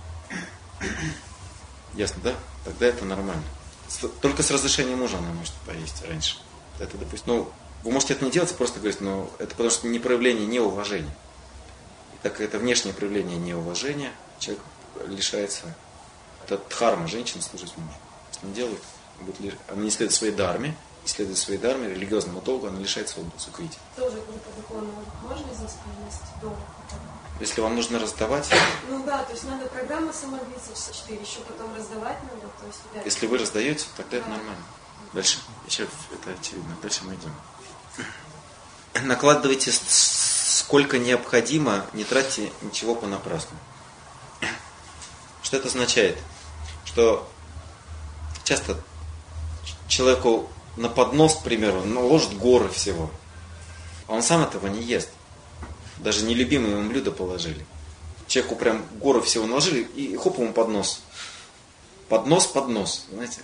Ясно, да? Тогда это нормально. Только с разрешения мужа она может поесть раньше. Это, допустим, вы можете это не делать, просто говорить, но это потому что не проявление неуважения. И так это внешнее проявление неуважения, человек лишается. Это дхарма, женщина служит мужу. Если не делает, она не следует своей дхарме, и следует своей дхарме, религиозному долгу, она лишает своего сукрити. Тоже группа духовного можно изысканность дома? Если вам нужно раздавать... Ну да, то есть надо программа самодвижения 4, еще потом раздавать надо. То есть, да. Если вы раздаете, тогда это нормально. Дальше, еще это очевидно, дальше мы идем. Накладывайте сколько необходимо, не тратьте ничего понапрасну. Что это означает? Что часто человеку на поднос, к примеру, наложат горы всего. А он сам этого не ест. Даже нелюбимые ему блюда положили. Человеку прям гору всего наложили и хоп ему поднос. Поднос, знаете.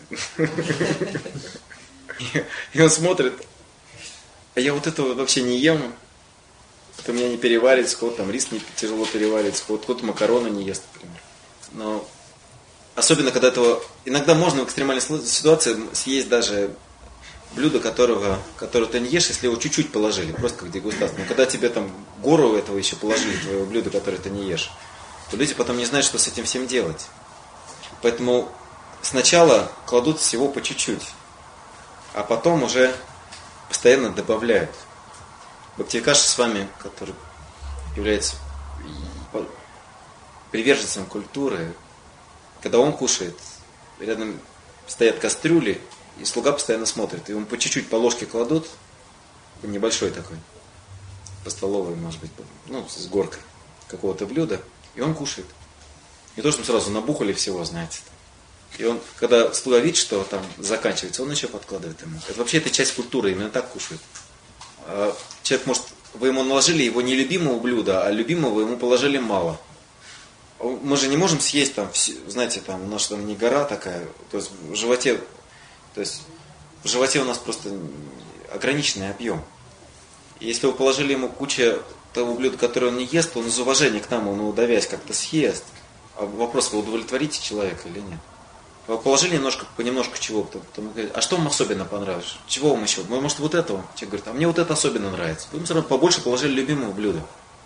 И он смотрит, а я вот этого вообще не ем. Это у меня не переварится, кого-то там рис не тяжело переварится, кто-то макароны не ест, например. Но особенно когда этого... Иногда можно в экстремальной ситуации съесть даже блюдо, которое ты не ешь, если его чуть-чуть положили, просто как дегустация. Но когда тебе там гору этого еще положили, твоего блюда, которое ты не ешь, то люди потом не знают, что с этим всем делать. Поэтому сначала кладут всего по чуть-чуть, а потом уже постоянно добавляют. Бхактивикаша с вами, который является приверженцем культуры, когда он кушает, рядом стоят кастрюли, и слуга постоянно смотрит. И он по чуть-чуть по ложке кладут, небольшой такой, по столовой, может быть, с горкой какого-то блюда, и он кушает. Не то, что сразу набухали всего, знаете. И он, когда слуга видит, что там заканчивается, он еще подкладывает ему. Это вообще это часть культуры, именно так кушает. А человек, может, вы ему наложили его нелюбимого блюда, а любимого ему положили мало. Мы же не можем съесть там, знаете, там у нас там не гора такая, то есть в животе у нас просто ограниченный объем. И если вы положили ему кучу того блюда, которое он не ест, он из уважения к нам, он его давясь как-то съест. А вопрос, вы удовлетворите человека или нет? Вы положили понемножку чего-то, потом говорит, а что вам особенно понравилось? Чего вам еще? Может, вот этого? Человек говорит, а мне вот это особенно нравится. Вы ему все равно побольше положили любимого блюда.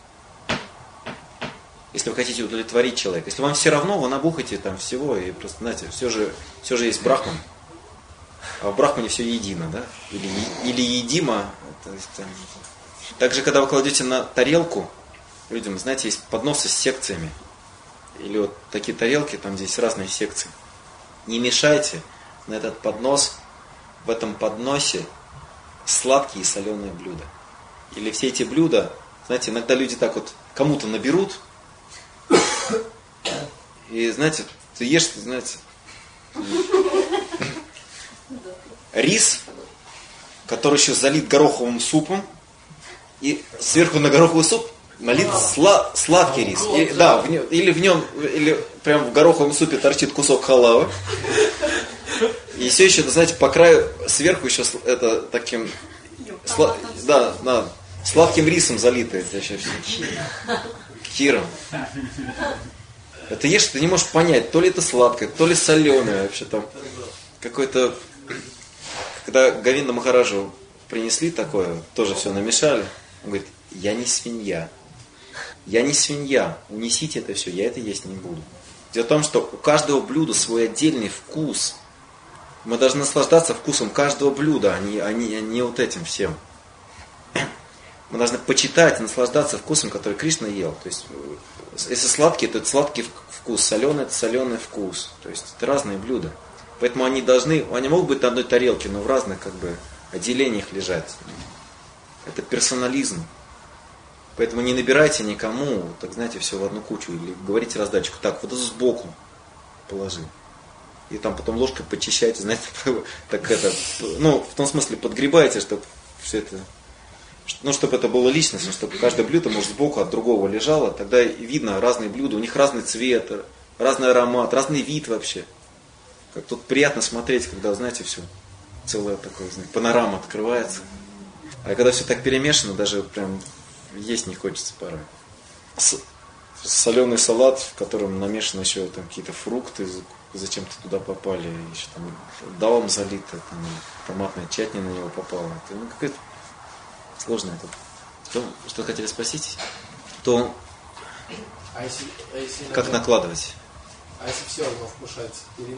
Если вы хотите удовлетворить человека. Если вам все равно, вы набухаете там всего, и просто, знаете, все же есть брахман. А в брахмане все едино, да? Или едимо. То есть, также, когда вы кладете на тарелку, людям, знаете, есть подносы с секциями. Или вот такие тарелки, там здесь разные секции. Не мешайте на этот поднос, в этом подносе сладкие и соленые блюда. Или все эти блюда, знаете, иногда люди так вот кому-то наберут, и, знаете, ты ешь, знаете, рис, который еще залит гороховым супом, и сверху на гороховый суп налит сладкий рис. Или прям в гороховом супе торчит кусок халавы. И все еще, знаете, по краю, сверху еще это таким сладким рисом залито. Это еще все. Киром. Это ешь, ты не можешь понять, то ли это сладкое, то ли соленое. Вообще там какой-то... Когда Говинда Махараджу принесли такое, тоже все намешали, он говорит, я не свинья. Я не свинья, унесите это все, я это есть не буду. Дело в том, что у каждого блюда свой отдельный вкус. Мы должны наслаждаться вкусом каждого блюда, а не вот этим всем. Мы должны почитать и наслаждаться вкусом, который Кришна ел. То есть, если сладкий, то это сладкий вкус, соленый это соленый вкус. То есть это разные блюда. Поэтому они могут быть на одной тарелке, но в разных как бы отделениях лежать. Это персонализм. Поэтому не набирайте никому, так знаете, все в одну кучу. Или говорите раздатчику, так, вот это сбоку положи. И там потом ложкой подчищайте, знаете, так это, в том смысле подгребайте, чтобы все это, чтобы это было личностно, чтобы каждое блюдо, может, сбоку от другого лежало, тогда видно разные блюда, у них разный цвет, разный аромат, разный вид вообще. Как тут приятно смотреть, когда, знаете, все, целое такое, знаете, панорама открывается. А когда все так перемешано, даже прям есть не хочется порой. Соленый салат, в котором намешаны еще там какие-то фрукты, зачем-то туда попали, еще там далом залито, там, томатная чатни на него попала. Это какое-то сложное. Что хотели спросить? Как накладывать? А если все равно вкушать?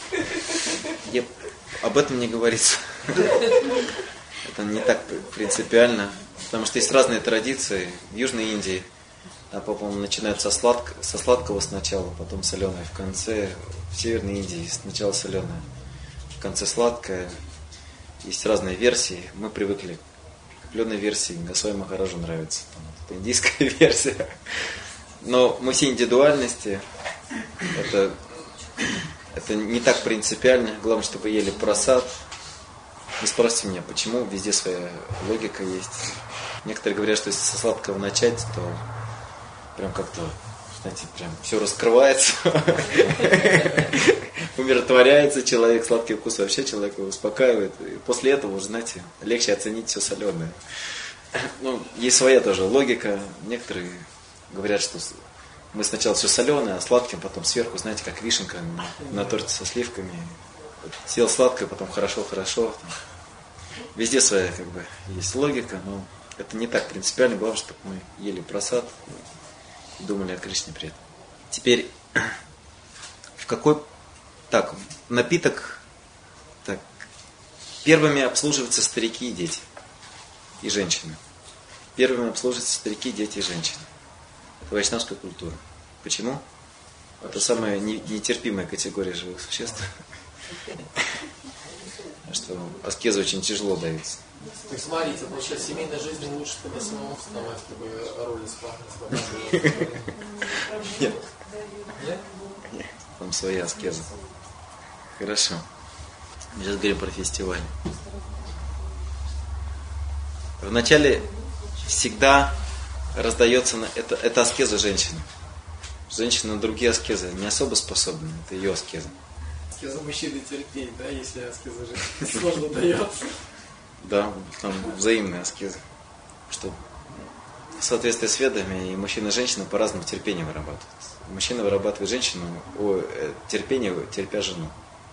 Об этом не говорится. Это не так принципиально. Потому что есть разные традиции. В Южной Индии, по-моему, начинают со сладкого сначала, потом соленое в конце. В Северной Индии сначала соленое, в конце сладкое. Есть разные версии. Мы привыкли к определенной версии. Госвами Махараджу нравится. Это индийская версия. Но мы все индивидуальности. Это не так принципиально. Главное, чтобы вы ели прасад. Не спросите меня, почему, везде своя логика есть. Некоторые говорят, что если со сладкого начать, то прям как-то, знаете, прям все раскрывается, умиротворяется человек, сладкий вкус вообще человека успокаивает. И после этого уже, знаете, легче оценить все соленое. Есть своя тоже логика. Некоторые говорят, что мы сначала все соленое, а сладким потом сверху, знаете, как вишенка на торте со сливками. Съел сладкое, потом хорошо. Везде своя как бы есть логика, но это не так принципиально. Главное, чтобы мы ели прасад и думали о Кришне при этом. Теперь, напиток, первыми обслуживаются старики и дети, и женщины. Первыми обслуживаются старики, дети и женщины. Это вайшнавская культура. Почему? Это самая нетерпимая категория живых существ. Что аскеза очень тяжело дается. Так смотрите, получается, семейная жизнь лучше тебе самому вставать, чтобы роль исполнять. Нет. Там своя аскеза. Хорошо. Мы сейчас говорим про фестиваль. Вначале всегда раздается это аскеза женщины. Женщина на другие аскезы не особо способна, это ее аскеза. Аскеза мужчины терпеть, да, если аскеза женщины сложно дается. Да, там взаимная аскеза. Что в соответствии с ведами и мужчина и женщина по-разному терпение вырабатывают. Мужчина вырабатывает терпение, терпя жену.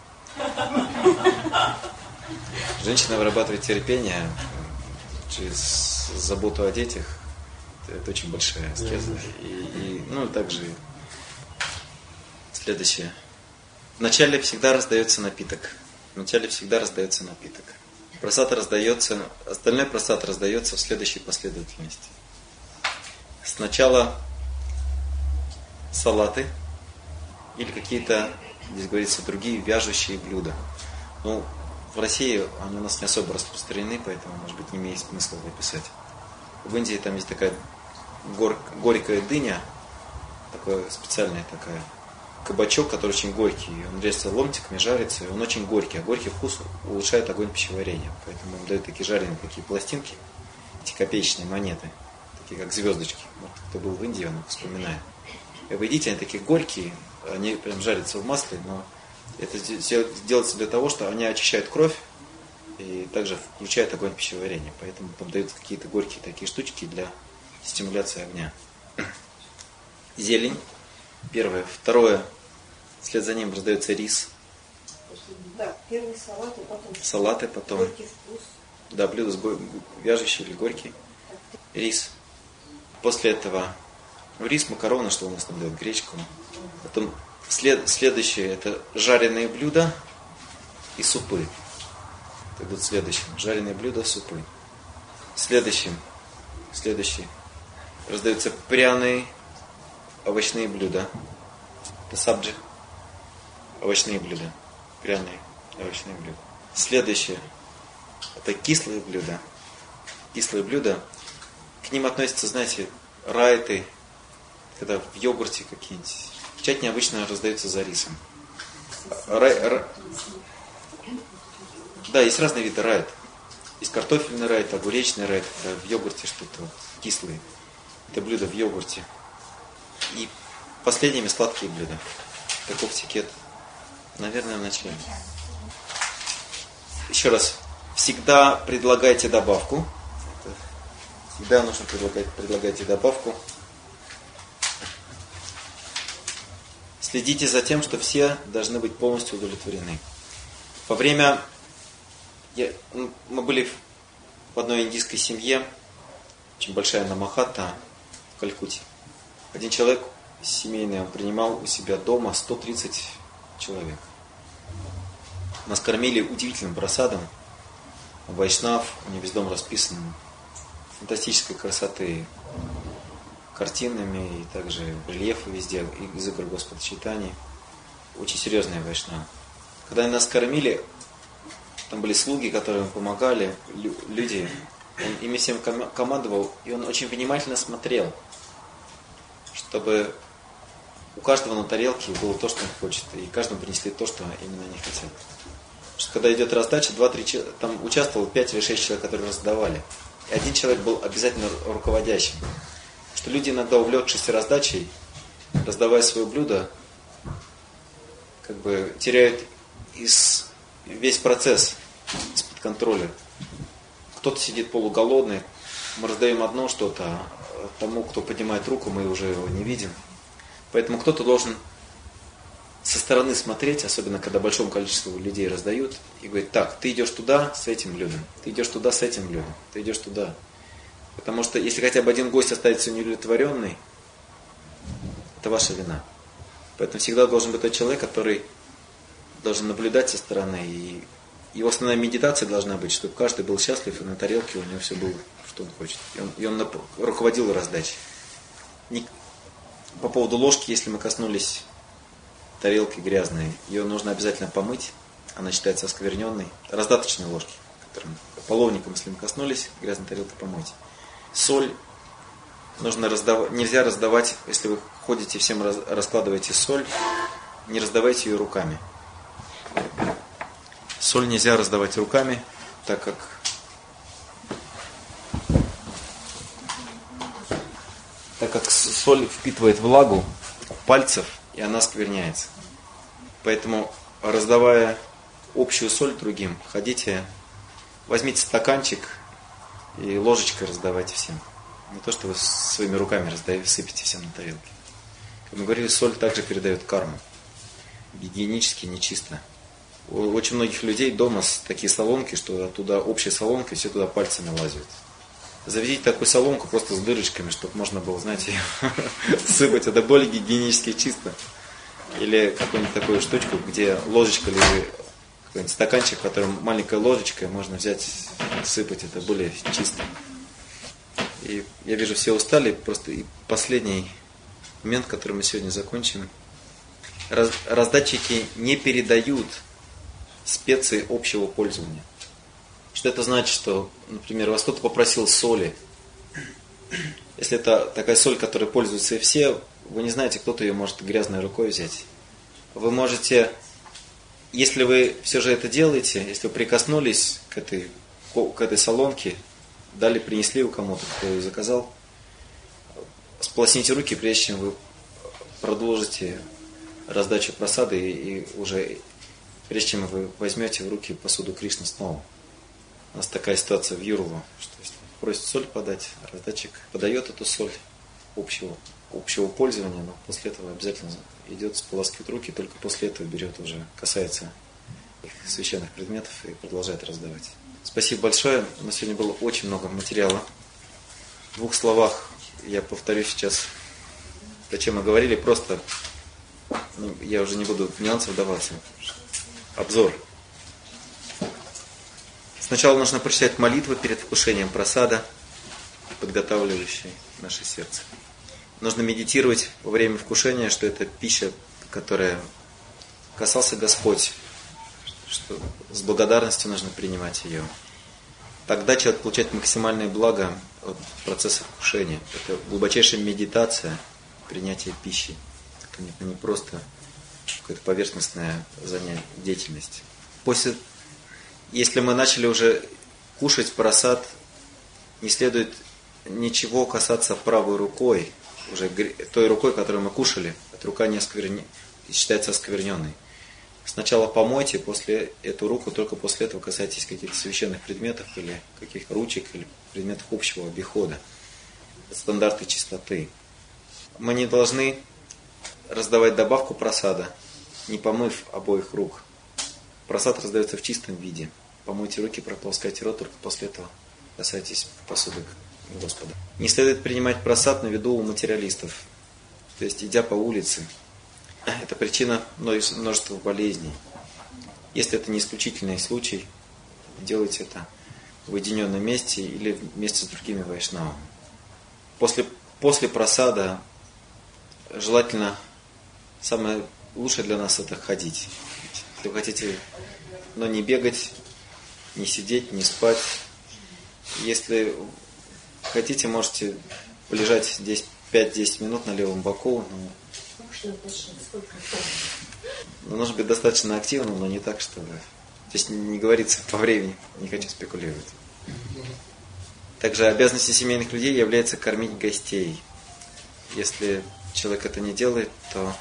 Женщина вырабатывает терпение через заботу о детях. Это очень большая аскеза. Также следующее. Вначале всегда раздается напиток. Остальной просад раздается в следующей последовательности. Сначала салаты или какие-то, здесь говорится, другие вяжущие блюда. В России они у нас не особо распространены, поэтому, может быть, не имеет смысла их описать. В Индии там есть такая горькая дыня, такая специальная кабачок, который очень горький. Он режется ломтиками, жарится, и он очень горький. А горький вкус улучшает огонь пищеварения. Поэтому им дают такие жареные пластинки, эти копеечные монеты, такие как звездочки. Кто был в Индии, он вспоминает. И вы едите, они такие горькие, они прям жарятся в масле, но это делается для того, что они очищают кровь и также включают огонь пищеварения. Поэтому там дают какие-то горькие такие штучки для стимуляции огня. Зелень. Первое. Второе. Вслед за ним раздается рис. Да, первый салат, и потом... Салаты, потом... Горький вкус. Да, блюдо вяжущий или горький. Рис. После этого рис, макароны, что у нас там дают, гречку. Потом следующее это жареные блюда и супы. Это идут следующим. Жареные блюда, супы. Следующие раздаются пряные овощные блюда. Это сабджи. Овощные блюда. Пряные овощные блюда. Следующее это кислые блюда. К ним относятся, знаете, райты, когда в йогурте какие-нибудь. Чатни обычно раздаются за рисом. Да, есть разные виды райт. Есть картофельный райт, огуречный райт, это в йогурте что-то кислые. Это блюдо в йогурте. И последними сладкие блюда. Таков этикет. Наверное, в начале. Еще раз. Всегда предлагайте добавку. Всегда нужно предлагайте добавку. Следите за тем, что все должны быть полностью удовлетворены. Мы были в одной индийской семье, очень большая на Махатта, в Калькутте. Один человек семейный, он принимал у себя дома 130 человек. Нас кормили удивительным просадом. Вайшнав, у него весь дом расписан фантастической красоты картинами, и также рельефы везде, из игр Господа Чайтаньи. Очень серьезные вайшнавы. Когда они нас кормили, там были слуги, которые им помогали, люди. Он ими всем командовал, и он очень внимательно смотрел, чтобы у каждого на тарелке было то, что он хочет, и каждому принесли то, что именно они хотят. Что когда идет раздача, 2-3 там участвовало 5 или 6 человек, которые раздавали. И один человек был обязательно руководящим. Что люди иногда, увлекшись раздачей, раздавая свое блюдо, теряют весь процесс из-под контроля. Кто-то сидит полуголодный, мы раздаем одно что-то, а тому, кто поднимает руку, мы уже его не видим. Поэтому кто-то должен со стороны смотреть, особенно когда большому количеству людей раздают, и говорит: так, ты идешь туда с этим блюдом, ты идешь туда с этим блюдом, ты идешь туда. Потому что если хотя бы один гость останется неудовлетворенный, это ваша вина. Поэтому всегда должен быть тот человек, который должен наблюдать со стороны. И его основная медитация должна быть, чтобы каждый был счастлив, и на тарелке у него все было, что он хочет. И он руководил раздачей. По поводу ложки, если мы коснулись тарелки грязной, ее нужно обязательно помыть. Она считается оскверненной. Раздаточной ложки, которым половником, если мы коснулись, грязной тарелки помыть. Соль нельзя раздавать, если вы ходите, всем раскладываете соль, не раздавайте ее руками. Соль нельзя раздавать руками, так как соль впитывает влагу пальцев, и она оскверняется. Поэтому, раздавая общую соль другим, возьмите стаканчик и ложечкой раздавайте всем. Не то, что вы своими руками сыпете всем на тарелке. Как мы говорили, соль также передает карму. Гигиенически нечисто. У очень многих людей дома такие соломки, что туда общей соломкой все туда пальцами лазят. Заведите такую соломку просто с дырочками, чтобы можно было, знаете, сыпать. Это более гигиенически чисто. Или какую-нибудь такую штучку, где ложечка или какой-нибудь стаканчик, в котором маленькой ложечкой можно взять, сыпать. Это более чисто. И я вижу, все устали. Просто и последний момент, который мы сегодня закончим. Раздатчики не передают специи общего пользования. Что это значит? Что, например, вас кто-то попросил соли. Если это такая соль, которой пользуются и все, вы не знаете, кто-то ее может грязной рукой взять. Вы можете, если вы все же это делаете, если вы прикоснулись к этой соломке, дали, принесли у кому-то, кто ее заказал, сполосните руки, прежде чем вы продолжите раздачу просады и уже прежде чем вы возьмете в руки посуду Кришны снова. У нас такая ситуация в Юрву, что если просит соль подать, раздатчик подает эту соль общего пользования, но после этого обязательно идет, споласкивает руки, только после этого берет уже, касается их священных предметов и продолжает раздавать. Спасибо большое. У нас сегодня было очень много материала. В 2 словах я повторю сейчас, о чем мы говорили, просто я уже не буду в нюансы вдаваться. Обзор. Сначала нужно прочитать молитву перед вкушением прасада, подготавливающей наше сердце. Нужно медитировать во время вкушения, что это пища, которая касался Господь, что с благодарностью нужно принимать ее. Тогда человек получает максимальное благо от процесса вкушения. Это глубочайшая медитация, принятие пищи. Это не просто какая-то поверхностная деятельность. Если мы начали уже кушать прасад, не следует ничего касаться правой рукой, уже той рукой, которую мы кушали. Эта рука не считается оскверненной. Сначала помойте, после эту руку, только после этого касайтесь каких-то священных предметов или каких-то ручек или предметов общего обихода. Это стандарты чистоты. Мы не должны раздавать добавку прасада, не помыв обоих рук. Прасад раздается в чистом виде. Помойте руки, прополоскайте рот, только после этого касайтесь посуды Господа. Не следует принимать прасад на виду у материалистов. То есть, идя по улице, это причина множества болезней. Если это не исключительный случай, делайте это в уединенном месте или вместе с другими вайшнавами. После прасада желательно, самое лучшее для нас это ходить. Если вы хотите, но не бегать, не сидеть, не спать. Если хотите, можете полежать 5-10 минут на левом боку. Но нужно быть достаточно активным, но не так, чтобы... Здесь не говорится по времени, не хочу спекулировать. Также обязанностью семейных людей является кормить гостей. Если человек это не делает, то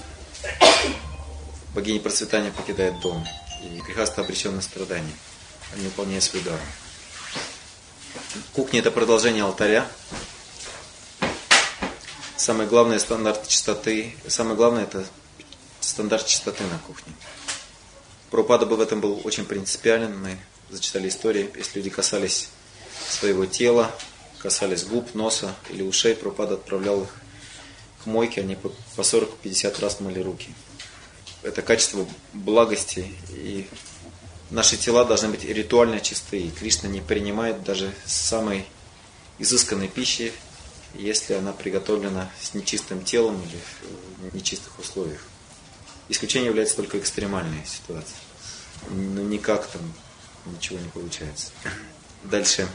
богиня процветания покидает дом. И грехастно обречен на страдания, не выполняя свой дар. Кухня – это продолжение алтаря. Самое главное – стандарт чистоты. Самое главное – это стандарт чистоты на кухне. Прабхупада бы в этом был очень принципиален. Мы зачитали истории. Если люди касались своего тела, касались губ, носа или ушей, Прабхупада отправлял их к мойке, они по 40-50 раз мыли руки. Это качество благости, и наши тела должны быть ритуально чистые. Кришна не принимает даже самой изысканной пищи, если она приготовлена с нечистым телом или в нечистых условиях. Исключением является только экстремальная ситуация. Но никак там ничего не получается. Дальше.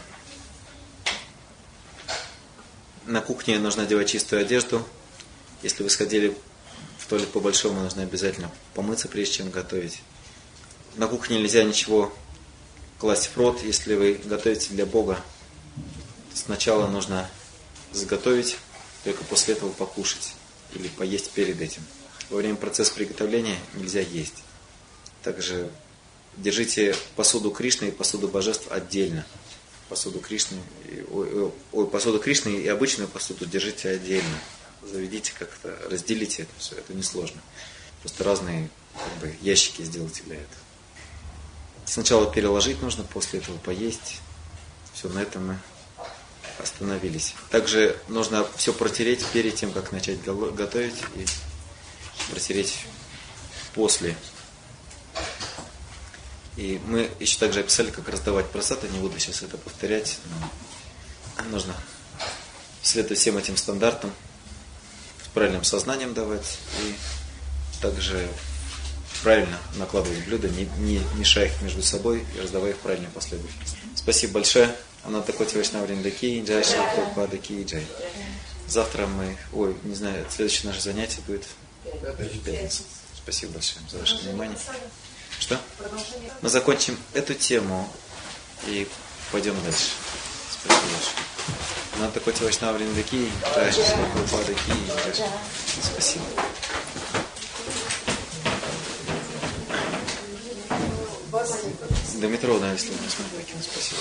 На кухне нужно одевать чистую одежду. Если вы сходили в туалет по-большому, нужно обязательно помыться, прежде чем готовить. На кухне нельзя ничего класть в рот. Если вы готовите для Бога, сначала нужно заготовить, только после этого покушать или поесть перед этим. Во время процесса приготовления нельзя есть. Также держите посуду Кришны и посуду божеств отдельно. посуду Кришны, посуду Кришны и обычную посуду держите отдельно. Заведите как-то, разделите это все, это несложно. Просто разные ящики сделайте для этого. Сначала переложить нужно, после этого поесть. Все, на этом мы остановились. Также нужно все протереть перед тем, как начать готовить, и протереть после. И мы еще также описали, как раздавать просад. Не буду сейчас это повторять. Но нужно следовать всем этим стандартам, с правильным сознанием давать и также правильно накладывать блюда, не мешая их между собой и раздавая их в правильной последовательности. Спасибо большое. Ананта Коти Вайшнава Вринда Ки Джай, Шри Прабхупада Ки Джай. Завтра следующее наше занятие будет в пятницу. Спасибо большое за ваше внимание. Что? Мы закончим эту тему и пойдем дальше. Спасибо большое. Ананта Коти Вайшнава Вринда Ки Джай, Шри Прабхупада Ки Джай. Спасибо. До метро, да, если вы не смотрите, спасибо.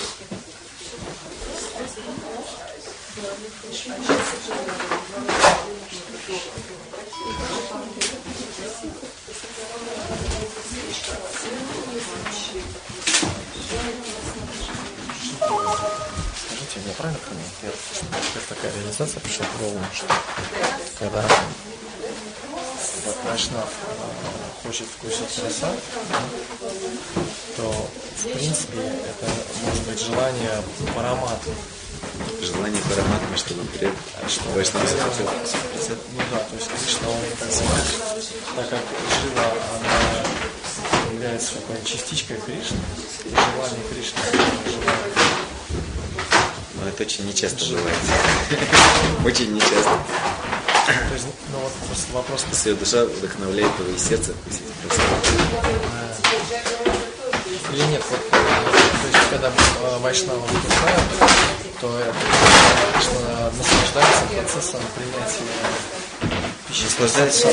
Скажите, я правильно понял? Теперь такая реализация пришла в голову, что когда Вайшнав хочет вкусить просад, то в принципе это может быть желание по аромату. Желание по аромату, чтобы Вайшнав захотел вкусить просад. Ну да, то есть Кришна, он, так как Шива, она является такой частичкой Кришны, и желание Кришны желание. Но это очень нечасто бывает. Очень нечасто. То есть, ну вот просто вопрос. Если душа вдохновляет его и сердце вкусить просад. Или нет, вот, то есть когда Вайшнава вкусает, то Кришна наслаждается процессом принятия пищи. Наслаждается?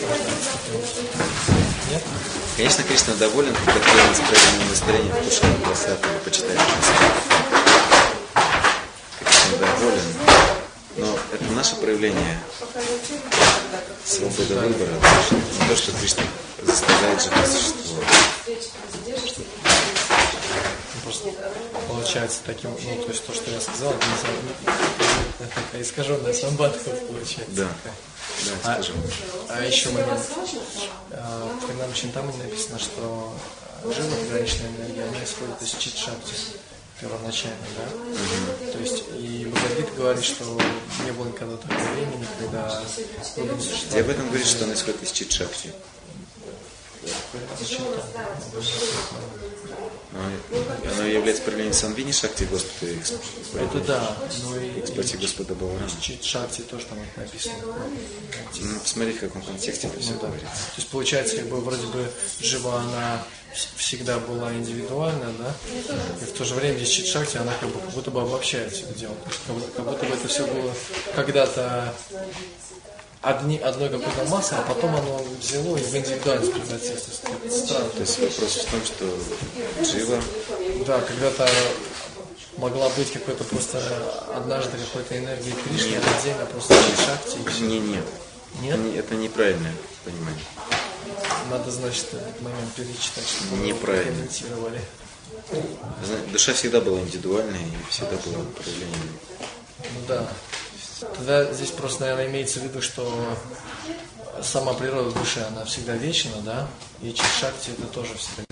Нет? Конечно, Кришна доволен, когда кто-нибудь с правильным настроением вкушает просад или почитает просад. Кришна доволен. Но это наше проявление свободы выбора. Не то, что Кришна заставляет живое существо. Просто получается таким, ну, то есть то, что я сказал, это такая искаженная самбадха получается. Да, да, скажем. А еще момент. В Харинам Чинтамане написано, что жива пограничная энергия, она исходит из чит-шакти первоначально, да? То есть, и Бхагавад-гита говорит, что не было никогда такого времени, когда не существовало. Я об этом говорю, что она исходит из чит-шакти. Оно является проявлением Санвини Шакти Господа. Это да, но и экспати Господа Баларама. Чит-шакти тоже там написано. Ну, посмотри, в каком контексте это все говорится. То есть получается, как бы вроде бы жива она всегда была индивидуальна, да? И в то же время здесь чит-шакти, она как будто бы обобщает все это дело. Как будто бы это все было когда-то одной какой-то массы, а потом оно взяло и в индивидуальность превратилось. Это странно. То есть вопрос в том, что Джива... Да, когда-то могла быть какой-то просто однажды какой-то энергии Кришны, отдельно просто чит-шакти. Нет. Нет? Это неправильное понимание. Надо, значит, этот момент перечитать, чтобы неправильно комментировали. Душа всегда была индивидуальной и всегда была проявлением. Ну да. Тогда здесь просто, наверное, имеется в виду, что сама природа души, она всегда вечна, да? И чит-шакти это тоже всегда